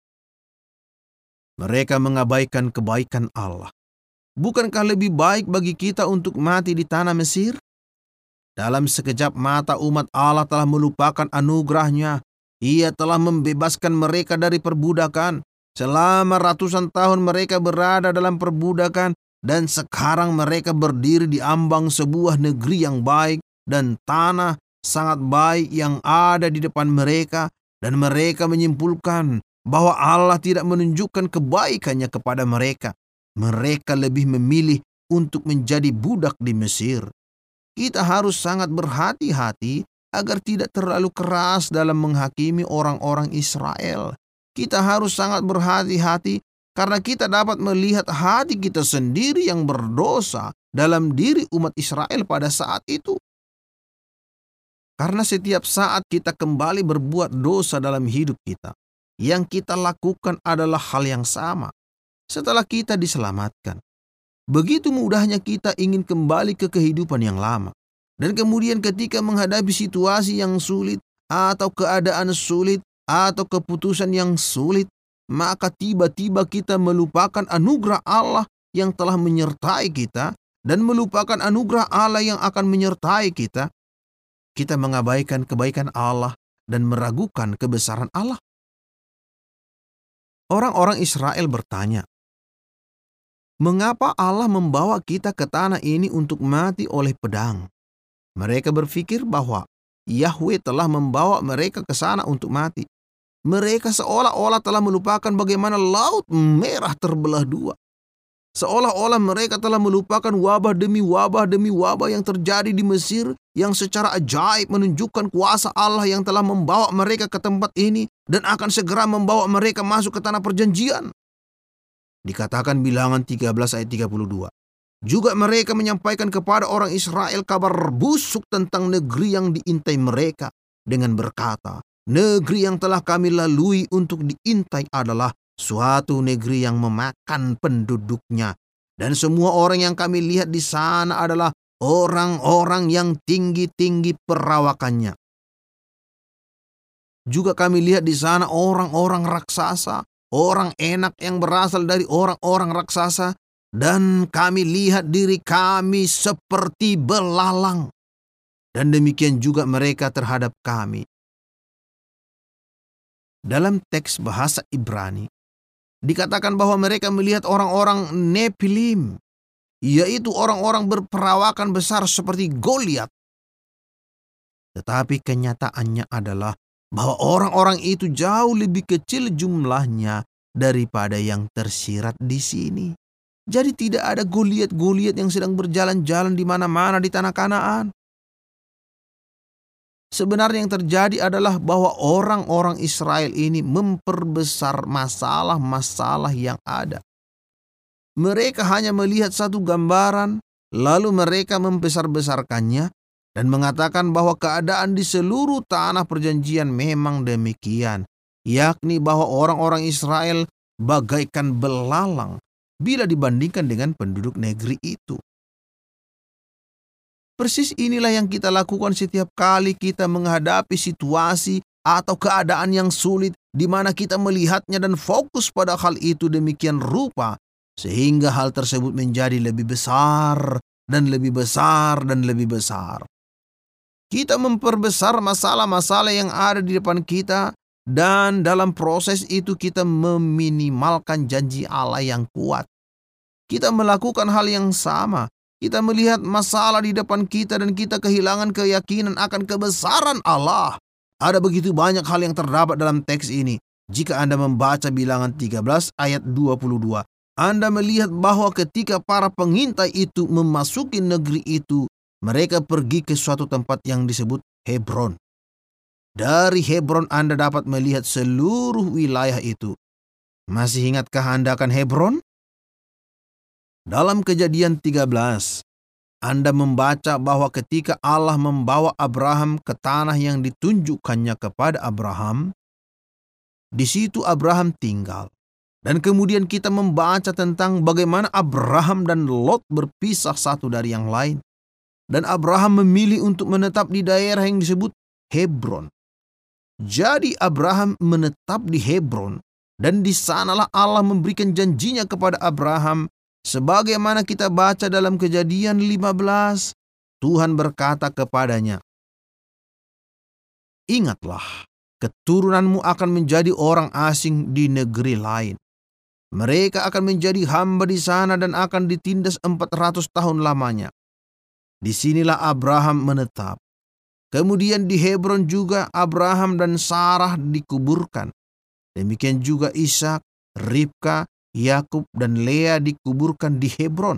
Mereka mengabaikan kebaikan Allah. Bukankah lebih baik bagi kita untuk mati di tanah Mesir? Dalam sekejap mata umat Allah telah melupakan anugerahnya. Ia telah membebaskan mereka dari perbudakan. Selama ratusan tahun mereka berada dalam perbudakan, dan sekarang mereka berdiri di ambang sebuah negeri yang baik dan tanah sangat baik yang ada di depan mereka, dan mereka menyimpulkan bahwa Allah tidak menunjukkan kebaikannya kepada mereka. Mereka lebih memilih untuk menjadi budak di Mesir. Kita harus sangat berhati-hati agar tidak terlalu keras dalam menghakimi orang-orang Israel. Kita harus sangat berhati-hati karena kita dapat melihat hati kita sendiri yang berdosa dalam diri umat Israel pada saat itu. Karena setiap saat kita kembali berbuat dosa dalam hidup kita, yang kita lakukan adalah hal yang sama. Setelah kita diselamatkan, begitu mudahnya kita ingin kembali ke kehidupan yang lama. Dan kemudian ketika menghadapi situasi yang sulit, atau keadaan sulit, atau keputusan yang sulit, maka tiba-tiba kita melupakan anugerah Allah yang telah menyertai kita, dan melupakan anugerah Allah yang akan menyertai kita. Kita mengabaikan kebaikan Allah dan meragukan kebesaran Allah. Orang-orang Israel bertanya, mengapa Allah membawa kita ke tanah ini untuk mati oleh pedang? Mereka berpikir bahwa Yahweh telah membawa mereka ke sana untuk mati. Mereka seolah-olah telah melupakan bagaimana laut merah terbelah dua. Seolah-olah mereka telah melupakan wabah demi wabah yang terjadi di Mesir, yang secara ajaib menunjukkan kuasa Allah yang telah membawa mereka ke tempat ini dan akan segera membawa mereka masuk ke tanah perjanjian. Dikatakan Bilangan 13 ayat 32. Juga mereka menyampaikan kepada orang Israel kabar busuk tentang negeri yang diintai mereka dengan berkata, negeri yang telah kami lalui untuk diintai adalah suatu negeri yang memakan penduduknya, dan semua orang yang kami lihat di sana adalah orang-orang yang tinggi-tinggi perawakannya. Juga kami lihat di sana orang-orang raksasa, orang enak yang berasal dari orang-orang raksasa, dan kami lihat diri kami seperti belalang. Dan demikian juga mereka terhadap kami. Dalam teks bahasa Ibrani, dikatakan bahwa mereka melihat orang-orang Nephilim, yaitu orang-orang berperawakan besar seperti Goliat. Tetapi kenyataannya adalah bahwa orang-orang itu jauh lebih kecil jumlahnya daripada yang tersirat di sini. Jadi tidak ada Goliat-Goliat yang sedang berjalan-jalan di mana-mana di tanah Kanaan. Sebenarnya yang terjadi adalah bahwa orang-orang Israel ini memperbesar masalah-masalah yang ada. Mereka hanya melihat satu gambaran, lalu mereka membesar-besarkannya dan mengatakan bahwa keadaan di seluruh tanah perjanjian memang demikian, yakni bahwa orang-orang Israel bagaikan belalang bila dibandingkan dengan penduduk negeri itu. Persis inilah yang kita lakukan setiap kali kita menghadapi situasi atau keadaan yang sulit di mana kita melihatnya dan fokus pada hal itu demikian rupa sehingga hal tersebut menjadi lebih besar dan lebih besar dan lebih besar. Kita memperbesar masalah-masalah yang ada di depan kita, dan dalam proses itu kita meminimalkan janji Allah yang kuat. Kita melakukan hal yang sama. Kita melihat masalah di depan kita dan kita kehilangan keyakinan akan kebesaran Allah. Ada begitu banyak hal yang terdapat dalam teks ini. Jika Anda membaca Bilangan 13 ayat 22, Anda melihat bahwa ketika para pengintai itu memasuki negeri itu, mereka pergi ke suatu tempat yang disebut Hebron. Dari Hebron Anda dapat melihat seluruh wilayah itu. Masih ingatkah Anda akan Hebron? Dalam Kejadian 13, Anda membaca bahwa ketika Allah membawa Abraham ke tanah yang ditunjukkannya kepada Abraham, di situ Abraham tinggal. Dan kemudian kita membaca tentang bagaimana Abraham dan Lot berpisah satu dari yang lain. Dan Abraham memilih untuk menetap di daerah yang disebut Hebron. Jadi Abraham menetap di Hebron, dan di sanalah Allah memberikan janjinya kepada Abraham. Sebagaimana kita baca dalam Kejadian 15, Tuhan berkata kepadanya, "Ingatlah, keturunanmu akan menjadi orang asing di negeri lain. Mereka akan menjadi hamba di sana dan akan ditindas 400 tahun lamanya. Disinilah Abraham menetap. Kemudian di Hebron juga Abraham dan Sarah dikuburkan. Demikian juga Ishak, Ribka, Yakub dan Lea dikuburkan di Hebron."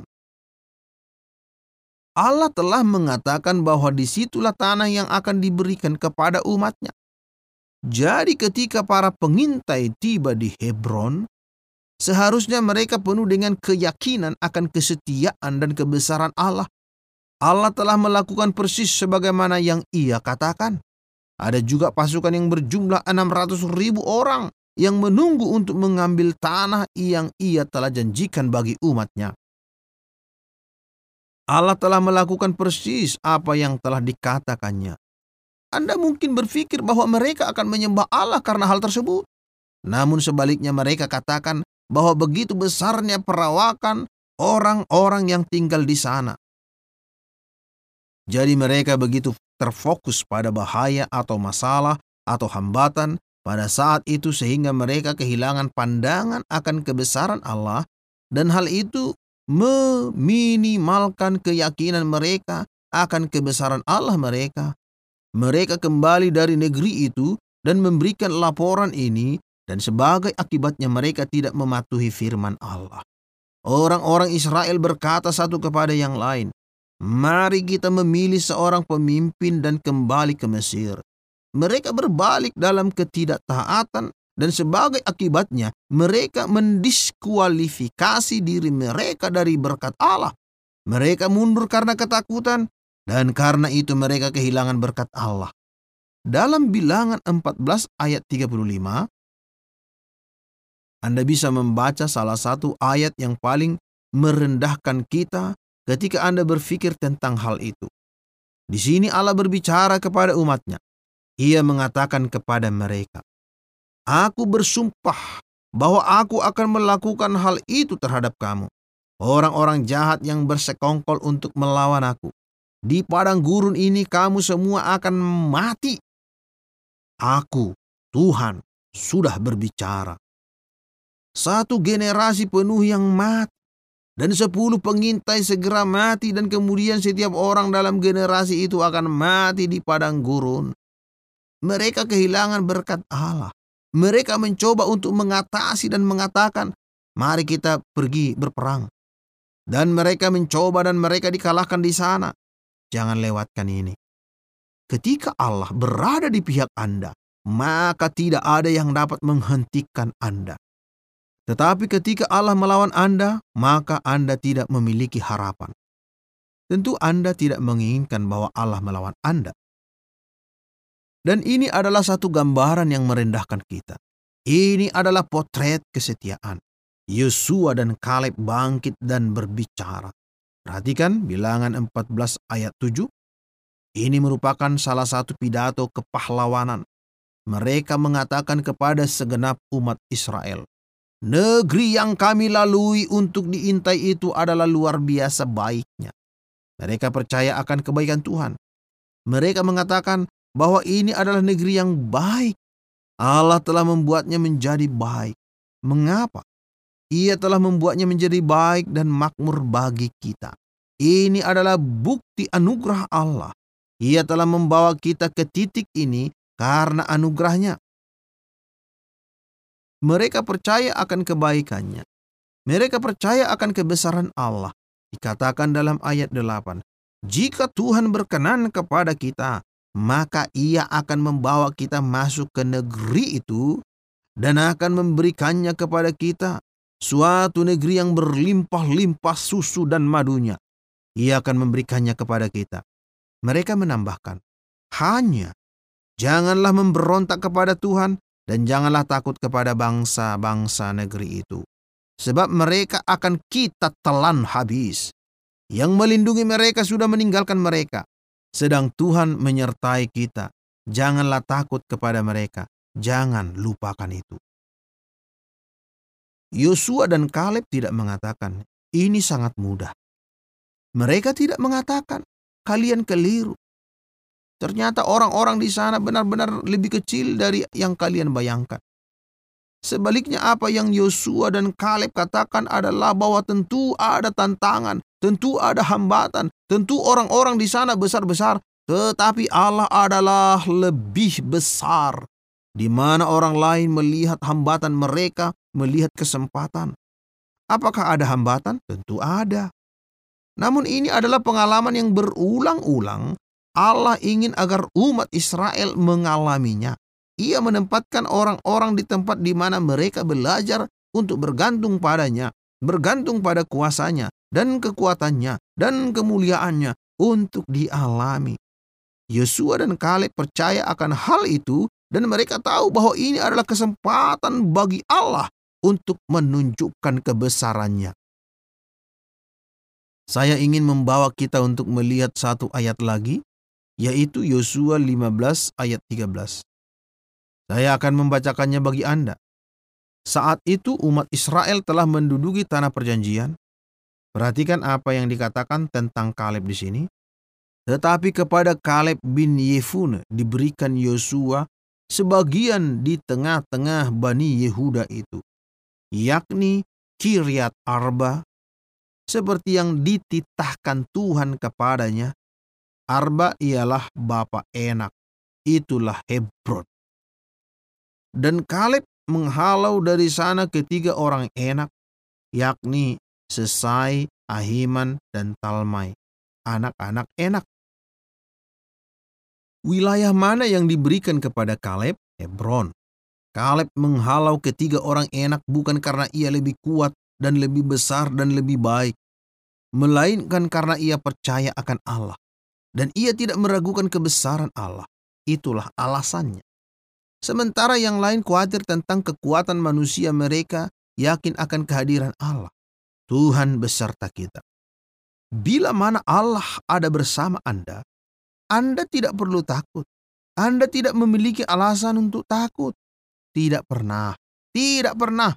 Allah telah mengatakan bahwa disitulah tanah yang akan diberikan kepada umatnya. Jadi ketika para pengintai tiba di Hebron, seharusnya mereka penuh dengan keyakinan akan kesetiaan dan kebesaran Allah. Allah telah melakukan persis sebagaimana yang Ia katakan. Ada juga pasukan yang berjumlah 600.000 orang yang menunggu untuk mengambil tanah yang Ia telah janjikan bagi umatnya. Allah telah melakukan persis apa yang telah dikatakannya. Anda mungkin berpikir bahwa mereka akan menyembah Allah karena hal tersebut. Namun sebaliknya mereka katakan bahwa begitu besarnya perawakan orang-orang yang tinggal di sana. Jadi mereka begitu terfokus pada bahaya atau masalah atau hambatan pada saat itu sehingga mereka kehilangan pandangan akan kebesaran Allah, dan hal itu meminimalkan keyakinan mereka akan kebesaran Allah mereka. Mereka kembali dari negeri itu dan memberikan laporan ini, dan sebagai akibatnya mereka tidak mematuhi firman Allah. Orang-orang Israel berkata satu kepada yang lain, "Mari kita memilih seorang pemimpin dan kembali ke Mesir." Mereka berbalik dalam ketidaktaatan, dan sebagai akibatnya mereka mendiskualifikasi diri mereka dari berkat Allah. Mereka mundur karena ketakutan, dan karena itu mereka kehilangan berkat Allah. Dalam Bilangan 14 ayat 35, Anda bisa membaca salah satu ayat yang paling merendahkan kita ketika Anda berpikir tentang hal itu. Di sini Allah berbicara kepada umatnya. Ia mengatakan kepada mereka, "Aku bersumpah bahwa aku akan melakukan hal itu terhadap kamu, orang-orang jahat yang bersekongkol untuk melawan aku. Di padang gurun ini kamu semua akan mati. Aku, Tuhan, sudah berbicara." Satu generasi penuh yang mati, dan 10 pengintai segera mati, dan kemudian setiap orang dalam generasi itu akan mati di padang gurun. Mereka kehilangan berkat Allah. Mereka mencoba untuk mengatasi dan mengatakan, "Mari kita pergi berperang." Dan mereka mencoba dan mereka dikalahkan di sana. Jangan lewatkan ini. Ketika Allah berada di pihak Anda, maka tidak ada yang dapat menghentikan Anda. Tetapi ketika Allah melawan Anda, maka Anda tidak memiliki harapan. Tentu Anda tidak menginginkan bahwa Allah melawan Anda. Dan ini adalah satu gambaran yang merendahkan kita. Ini adalah potret kesetiaan. Yosua dan Kaleb bangkit dan berbicara. Perhatikan Bilangan 14 ayat 7. Ini merupakan salah satu pidato kepahlawanan. Mereka mengatakan kepada segenap umat Israel, "Negeri yang kami lalui untuk diintai itu adalah luar biasa baiknya." Mereka percaya akan kebaikan Tuhan. Mereka mengatakan bahwa ini adalah negeri yang baik. Allah telah membuatnya menjadi baik. Mengapa? Ia telah membuatnya menjadi baik dan makmur bagi kita. Ini adalah bukti anugerah Allah. Ia telah membawa kita ke titik ini karena anugerahnya. Mereka percaya akan kebaikannya. Mereka percaya akan kebesaran Allah. Dikatakan dalam ayat 8, "Jika Tuhan berkenan kepada kita, maka Ia akan membawa kita masuk ke negeri itu dan akan memberikannya kepada kita, suatu negeri yang berlimpah-limpah susu dan madunya. Ia akan memberikannya kepada kita." Mereka menambahkan, "Hanya janganlah memberontak kepada Tuhan dan janganlah takut kepada bangsa-bangsa negeri itu, sebab mereka akan kita telan habis. Yang melindungi mereka sudah meninggalkan mereka. Sedang Tuhan menyertai kita. Janganlah takut kepada mereka. Jangan lupakan itu." Yosua dan Kaleb tidak mengatakan, "Ini sangat mudah." Mereka tidak mengatakan, kalian keliru. Ternyata orang-orang di sana benar-benar lebih kecil dari yang kalian bayangkan. Sebaliknya apa yang Yosua dan Kaleb katakan adalah bahwa tentu ada tantangan, tentu ada hambatan, tentu orang-orang di sana besar-besar, tetapi Allah adalah lebih besar. Di mana orang lain melihat hambatan, mereka melihat kesempatan. Apakah ada hambatan? Tentu ada. Namun ini adalah pengalaman yang berulang-ulang. Allah ingin agar umat Israel mengalaminya. Ia menempatkan orang-orang di tempat di mana mereka belajar untuk bergantung padanya, bergantung pada kuasanya dan kekuatannya dan kemuliaannya untuk dialami. Yosua dan Kaleb percaya akan hal itu dan mereka tahu bahwa ini adalah kesempatan bagi Allah untuk menunjukkan kebesarannya. Saya ingin membawa kita untuk melihat satu ayat lagi, yaitu Yosua 15 ayat 13. Saya akan membacakannya bagi Anda. Saat itu umat Israel telah menduduki tanah perjanjian. Perhatikan apa yang dikatakan tentang Kaleb di sini. Tetapi kepada Kaleb bin Yefune diberikan Yosua sebagian di tengah-tengah Bani Yehuda itu, yakni Kiryat Arba, seperti yang dititahkan Tuhan kepadanya. Arba ialah bapa Enak, itulah Hebron. Dan Kaleb menghalau dari sana ketiga orang Enak, yakni Sesai, Ahiman, dan Talmai, anak-anak Enak. Wilayah mana yang diberikan kepada Kaleb? Hebron. Kaleb menghalau ketiga orang Enak bukan karena ia lebih kuat dan lebih besar dan lebih baik, melainkan karena ia percaya akan Allah dan ia tidak meragukan kebesaran Allah. Itulah alasannya. Sementara yang lain khawatir tentang kekuatan manusia, mereka yakin akan kehadiran Allah. Tuhan beserta kita. Bila mana Allah ada bersama Anda tidak perlu takut. Anda tidak memiliki alasan untuk takut. Tidak pernah. Tidak pernah.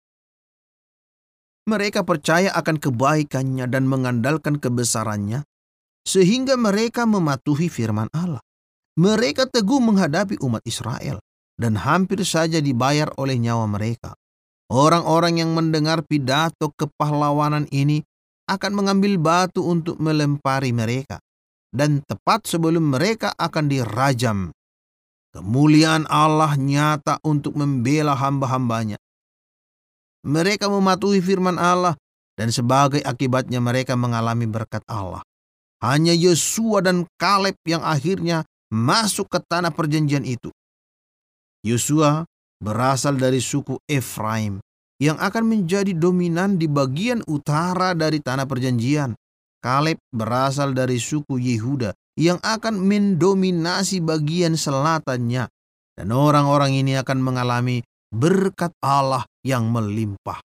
Mereka percaya akan kebaikannya dan mengandalkan kebesarannya, sehingga mereka mematuhi firman Allah. Mereka teguh menghadapi umat Israel dan hampir saja dibayar oleh nyawa mereka. Orang-orang yang mendengar pidato kepahlawanan ini akan mengambil batu untuk melempari mereka. Dan tepat sebelum mereka akan dirajam, kemuliaan Allah nyata untuk membela hamba-hambanya. Mereka mematuhi firman Allah dan sebagai akibatnya mereka mengalami berkat Allah. Hanya Yosua dan Kaleb yang akhirnya masuk ke tanah perjanjian itu. Yosua berasal dari suku Efraim yang akan menjadi dominan di bagian utara dari tanah perjanjian. Kaleb berasal dari suku Yehuda yang akan mendominasi bagian selatannya. Dan orang-orang ini akan mengalami berkat Allah yang melimpah.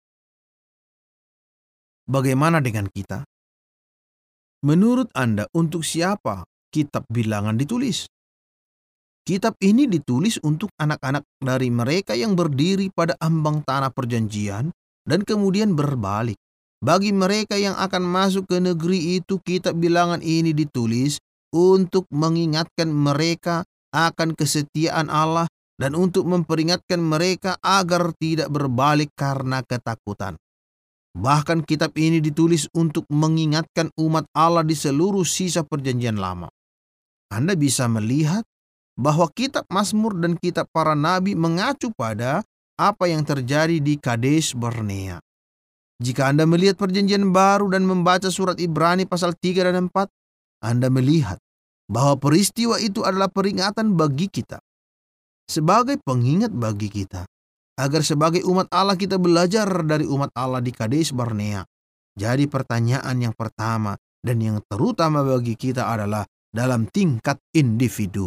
Bagaimana dengan kita? Menurut Anda, untuk siapa kitab Bilangan ditulis? Kitab ini ditulis untuk anak-anak dari mereka yang berdiri pada ambang tanah perjanjian dan kemudian berbalik. Bagi mereka yang akan masuk ke negeri itu, kitab Bilangan ini ditulis untuk mengingatkan mereka akan kesetiaan Allah dan untuk memperingatkan mereka agar tidak berbalik karena ketakutan. Bahkan kitab ini ditulis untuk mengingatkan umat Allah di seluruh sisa perjanjian lama. Anda bisa melihat bahwa kitab Mazmur dan kitab para nabi mengacu pada apa yang terjadi di Kades Barnea. Jika Anda melihat perjanjian baru dan membaca surat Ibrani pasal 3 dan 4, Anda melihat bahwa peristiwa itu adalah peringatan bagi kita. Sebagai pengingat bagi kita, agar sebagai umat Allah kita belajar dari umat Allah di Kades Barnea. Jadi pertanyaan yang pertama dan yang terutama bagi kita adalah dalam tingkat individu.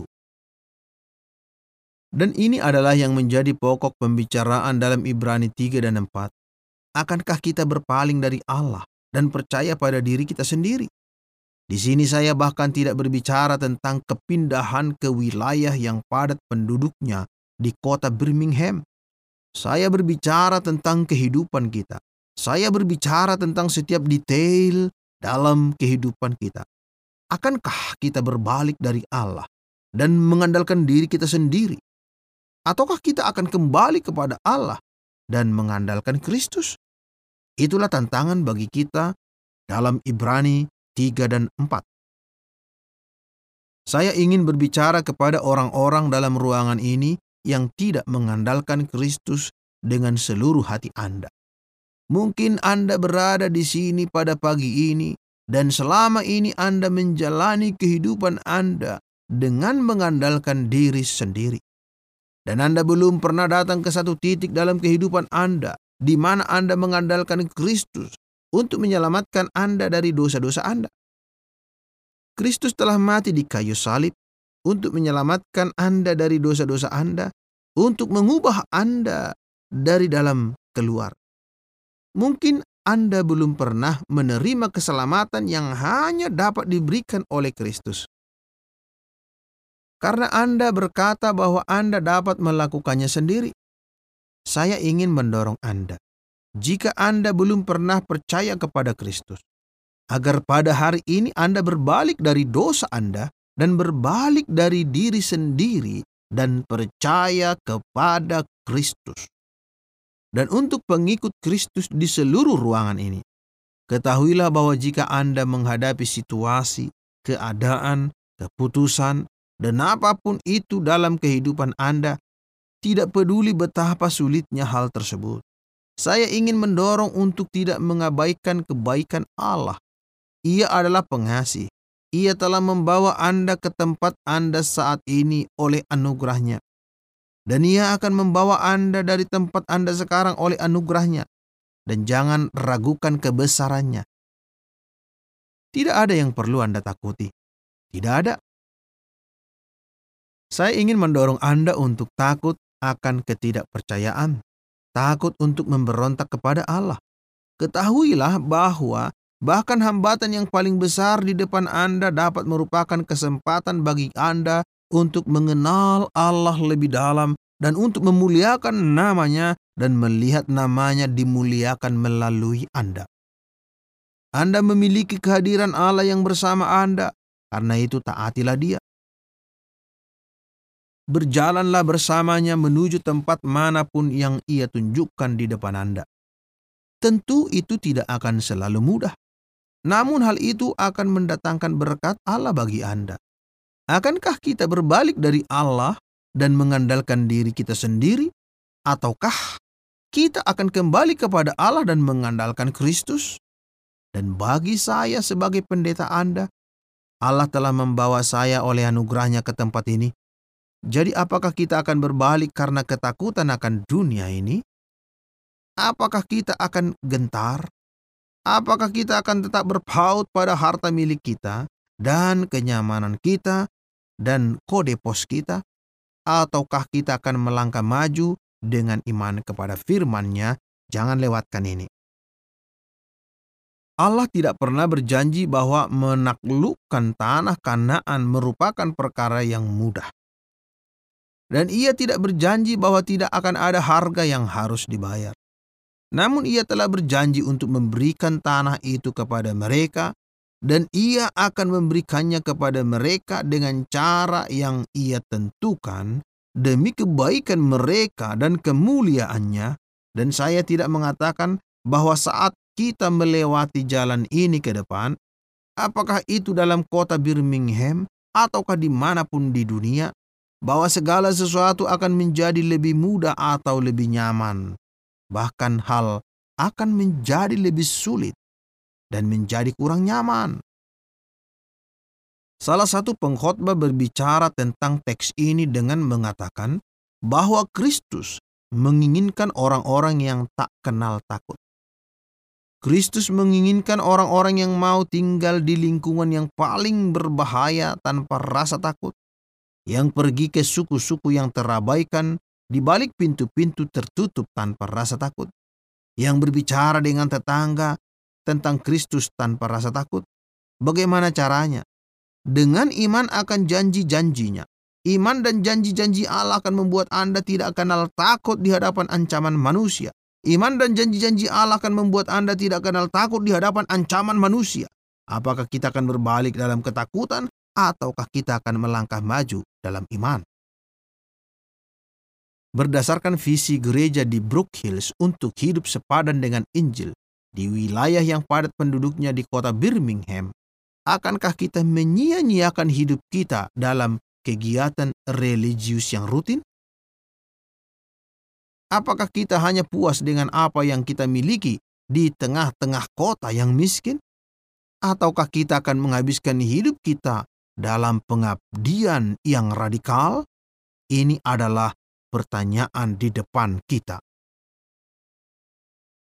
Dan ini adalah yang menjadi pokok pembicaraan dalam Ibrani 3 dan 4. Akankah kita berpaling dari Allah dan percaya pada diri kita sendiri? Di sini saya bahkan tidak berbicara tentang kepindahan ke wilayah yang padat penduduknya di kota Birmingham. Saya berbicara tentang kehidupan kita. Saya berbicara tentang setiap detail dalam kehidupan kita. Akankah kita berbalik dari Allah dan mengandalkan diri kita sendiri? Ataukah kita akan kembali kepada Allah dan mengandalkan Kristus? Itulah tantangan bagi kita dalam Ibrani 3 dan 4. Saya ingin berbicara kepada orang-orang dalam ruangan ini yang tidak mengandalkan Kristus dengan seluruh hati Anda. Mungkin Anda berada di sini pada pagi ini, dan selama ini Anda menjalani kehidupan Anda dengan mengandalkan diri sendiri. Dan Anda belum pernah datang ke satu titik dalam kehidupan Anda di mana Anda mengandalkan Kristus untuk menyelamatkan Anda dari dosa-dosa Anda. Kristus telah mati di kayu salib untuk menyelamatkan Anda dari dosa-dosa Anda, untuk mengubah Anda dari dalam keluar. Mungkin Anda belum pernah menerima keselamatan yang hanya dapat diberikan oleh Kristus. Karena Anda berkata bahwa Anda dapat melakukannya sendiri. Saya ingin mendorong Anda, jika Anda belum pernah percaya kepada Kristus, agar pada hari ini Anda berbalik dari dosa Anda dan berbalik dari diri sendiri dan percaya kepada Kristus. Dan untuk pengikut Kristus di seluruh ruangan ini, ketahuilah bahwa jika Anda menghadapi situasi, keadaan, keputusan, dan apapun itu dalam kehidupan Anda, tidak peduli betapa sulitnya hal tersebut, saya ingin mendorong untuk tidak mengabaikan kebaikan Allah. Ia adalah pengasih. Ia telah membawa Anda ke tempat Anda saat ini oleh anugerah-Nya. Dan Ia akan membawa Anda dari tempat Anda sekarang oleh anugerah-Nya. Dan jangan ragukan kebesaran-Nya. Tidak ada yang perlu Anda takuti. Tidak ada. Saya ingin mendorong Anda untuk takut akan ketidakpercayaan. Takut untuk memberontak kepada Allah. Ketahuilah bahwa bahkan hambatan yang paling besar di depan Anda dapat merupakan kesempatan bagi Anda untuk mengenal Allah lebih dalam dan untuk memuliakan nama-Nya dan melihat nama-Nya dimuliakan melalui Anda. Anda memiliki kehadiran Allah yang bersama Anda, karena itu taatilah Dia. Berjalanlah bersamanya menuju tempat manapun yang Ia tunjukkan di depan Anda. Tentu itu tidak akan selalu mudah. Namun hal itu akan mendatangkan berkat Allah bagi Anda. Akankah kita berbalik dari Allah dan mengandalkan diri kita sendiri? Ataukah kita akan kembali kepada Allah dan mengandalkan Kristus? Dan bagi saya sebagai pendeta Anda, Allah telah membawa saya oleh anugerah-Nya ke tempat ini. Jadi apakah kita akan berbalik karena ketakutan akan dunia ini? Apakah kita akan gentar? Apakah kita akan tetap berpaut pada harta milik kita dan kenyamanan kita dan kode pos kita? Ataukah kita akan melangkah maju dengan iman kepada firman-Nya? Jangan lewatkan ini. Allah tidak pernah berjanji bahwa menaklukkan tanah Kanaan merupakan perkara yang mudah. Dan Ia tidak berjanji bahwa tidak akan ada harga yang harus dibayar. Namun Ia telah berjanji untuk memberikan tanah itu kepada mereka, dan Ia akan memberikannya kepada mereka dengan cara yang Ia tentukan demi kebaikan mereka dan kemuliaan-Nya. Dan saya tidak mengatakan bahwa saat kita melewati jalan ini ke depan, apakah itu dalam kota Birmingham ataukah dimanapun di dunia, bahwa segala sesuatu akan menjadi lebih mudah atau lebih nyaman. Bahkan hal akan menjadi lebih sulit dan menjadi kurang nyaman. Salah satu pengkhotbah berbicara tentang teks ini dengan mengatakan bahwa Kristus menginginkan orang-orang yang tak kenal takut. Kristus menginginkan orang-orang yang mau tinggal di lingkungan yang paling berbahaya tanpa rasa takut, yang pergi ke suku-suku yang terabaikan di balik pintu-pintu tertutup tanpa rasa takut, yang berbicara dengan tetangga tentang Kristus tanpa rasa takut. Bagaimana caranya? Dengan iman akan janji-janji-Nya. Iman dan janji-janji Allah akan membuat Anda tidak kenal takut di hadapan ancaman manusia. Iman dan janji-janji Allah akan membuat Anda tidak kenal takut di hadapan ancaman manusia. Apakah kita akan berbalik dalam ketakutan ataukah kita akan melangkah maju dalam iman? Berdasarkan visi gereja di Brook Hills untuk hidup sepadan dengan Injil di wilayah yang padat penduduknya di kota Birmingham, akankah kita menyia-nyiakan hidup kita dalam kegiatan religius yang rutin? Apakah kita hanya puas dengan apa yang kita miliki di tengah-tengah kota yang miskin? Ataukah kita akan menghabiskan hidup kita dalam pengabdian yang radikal? Ini adalah pertanyaan di depan kita.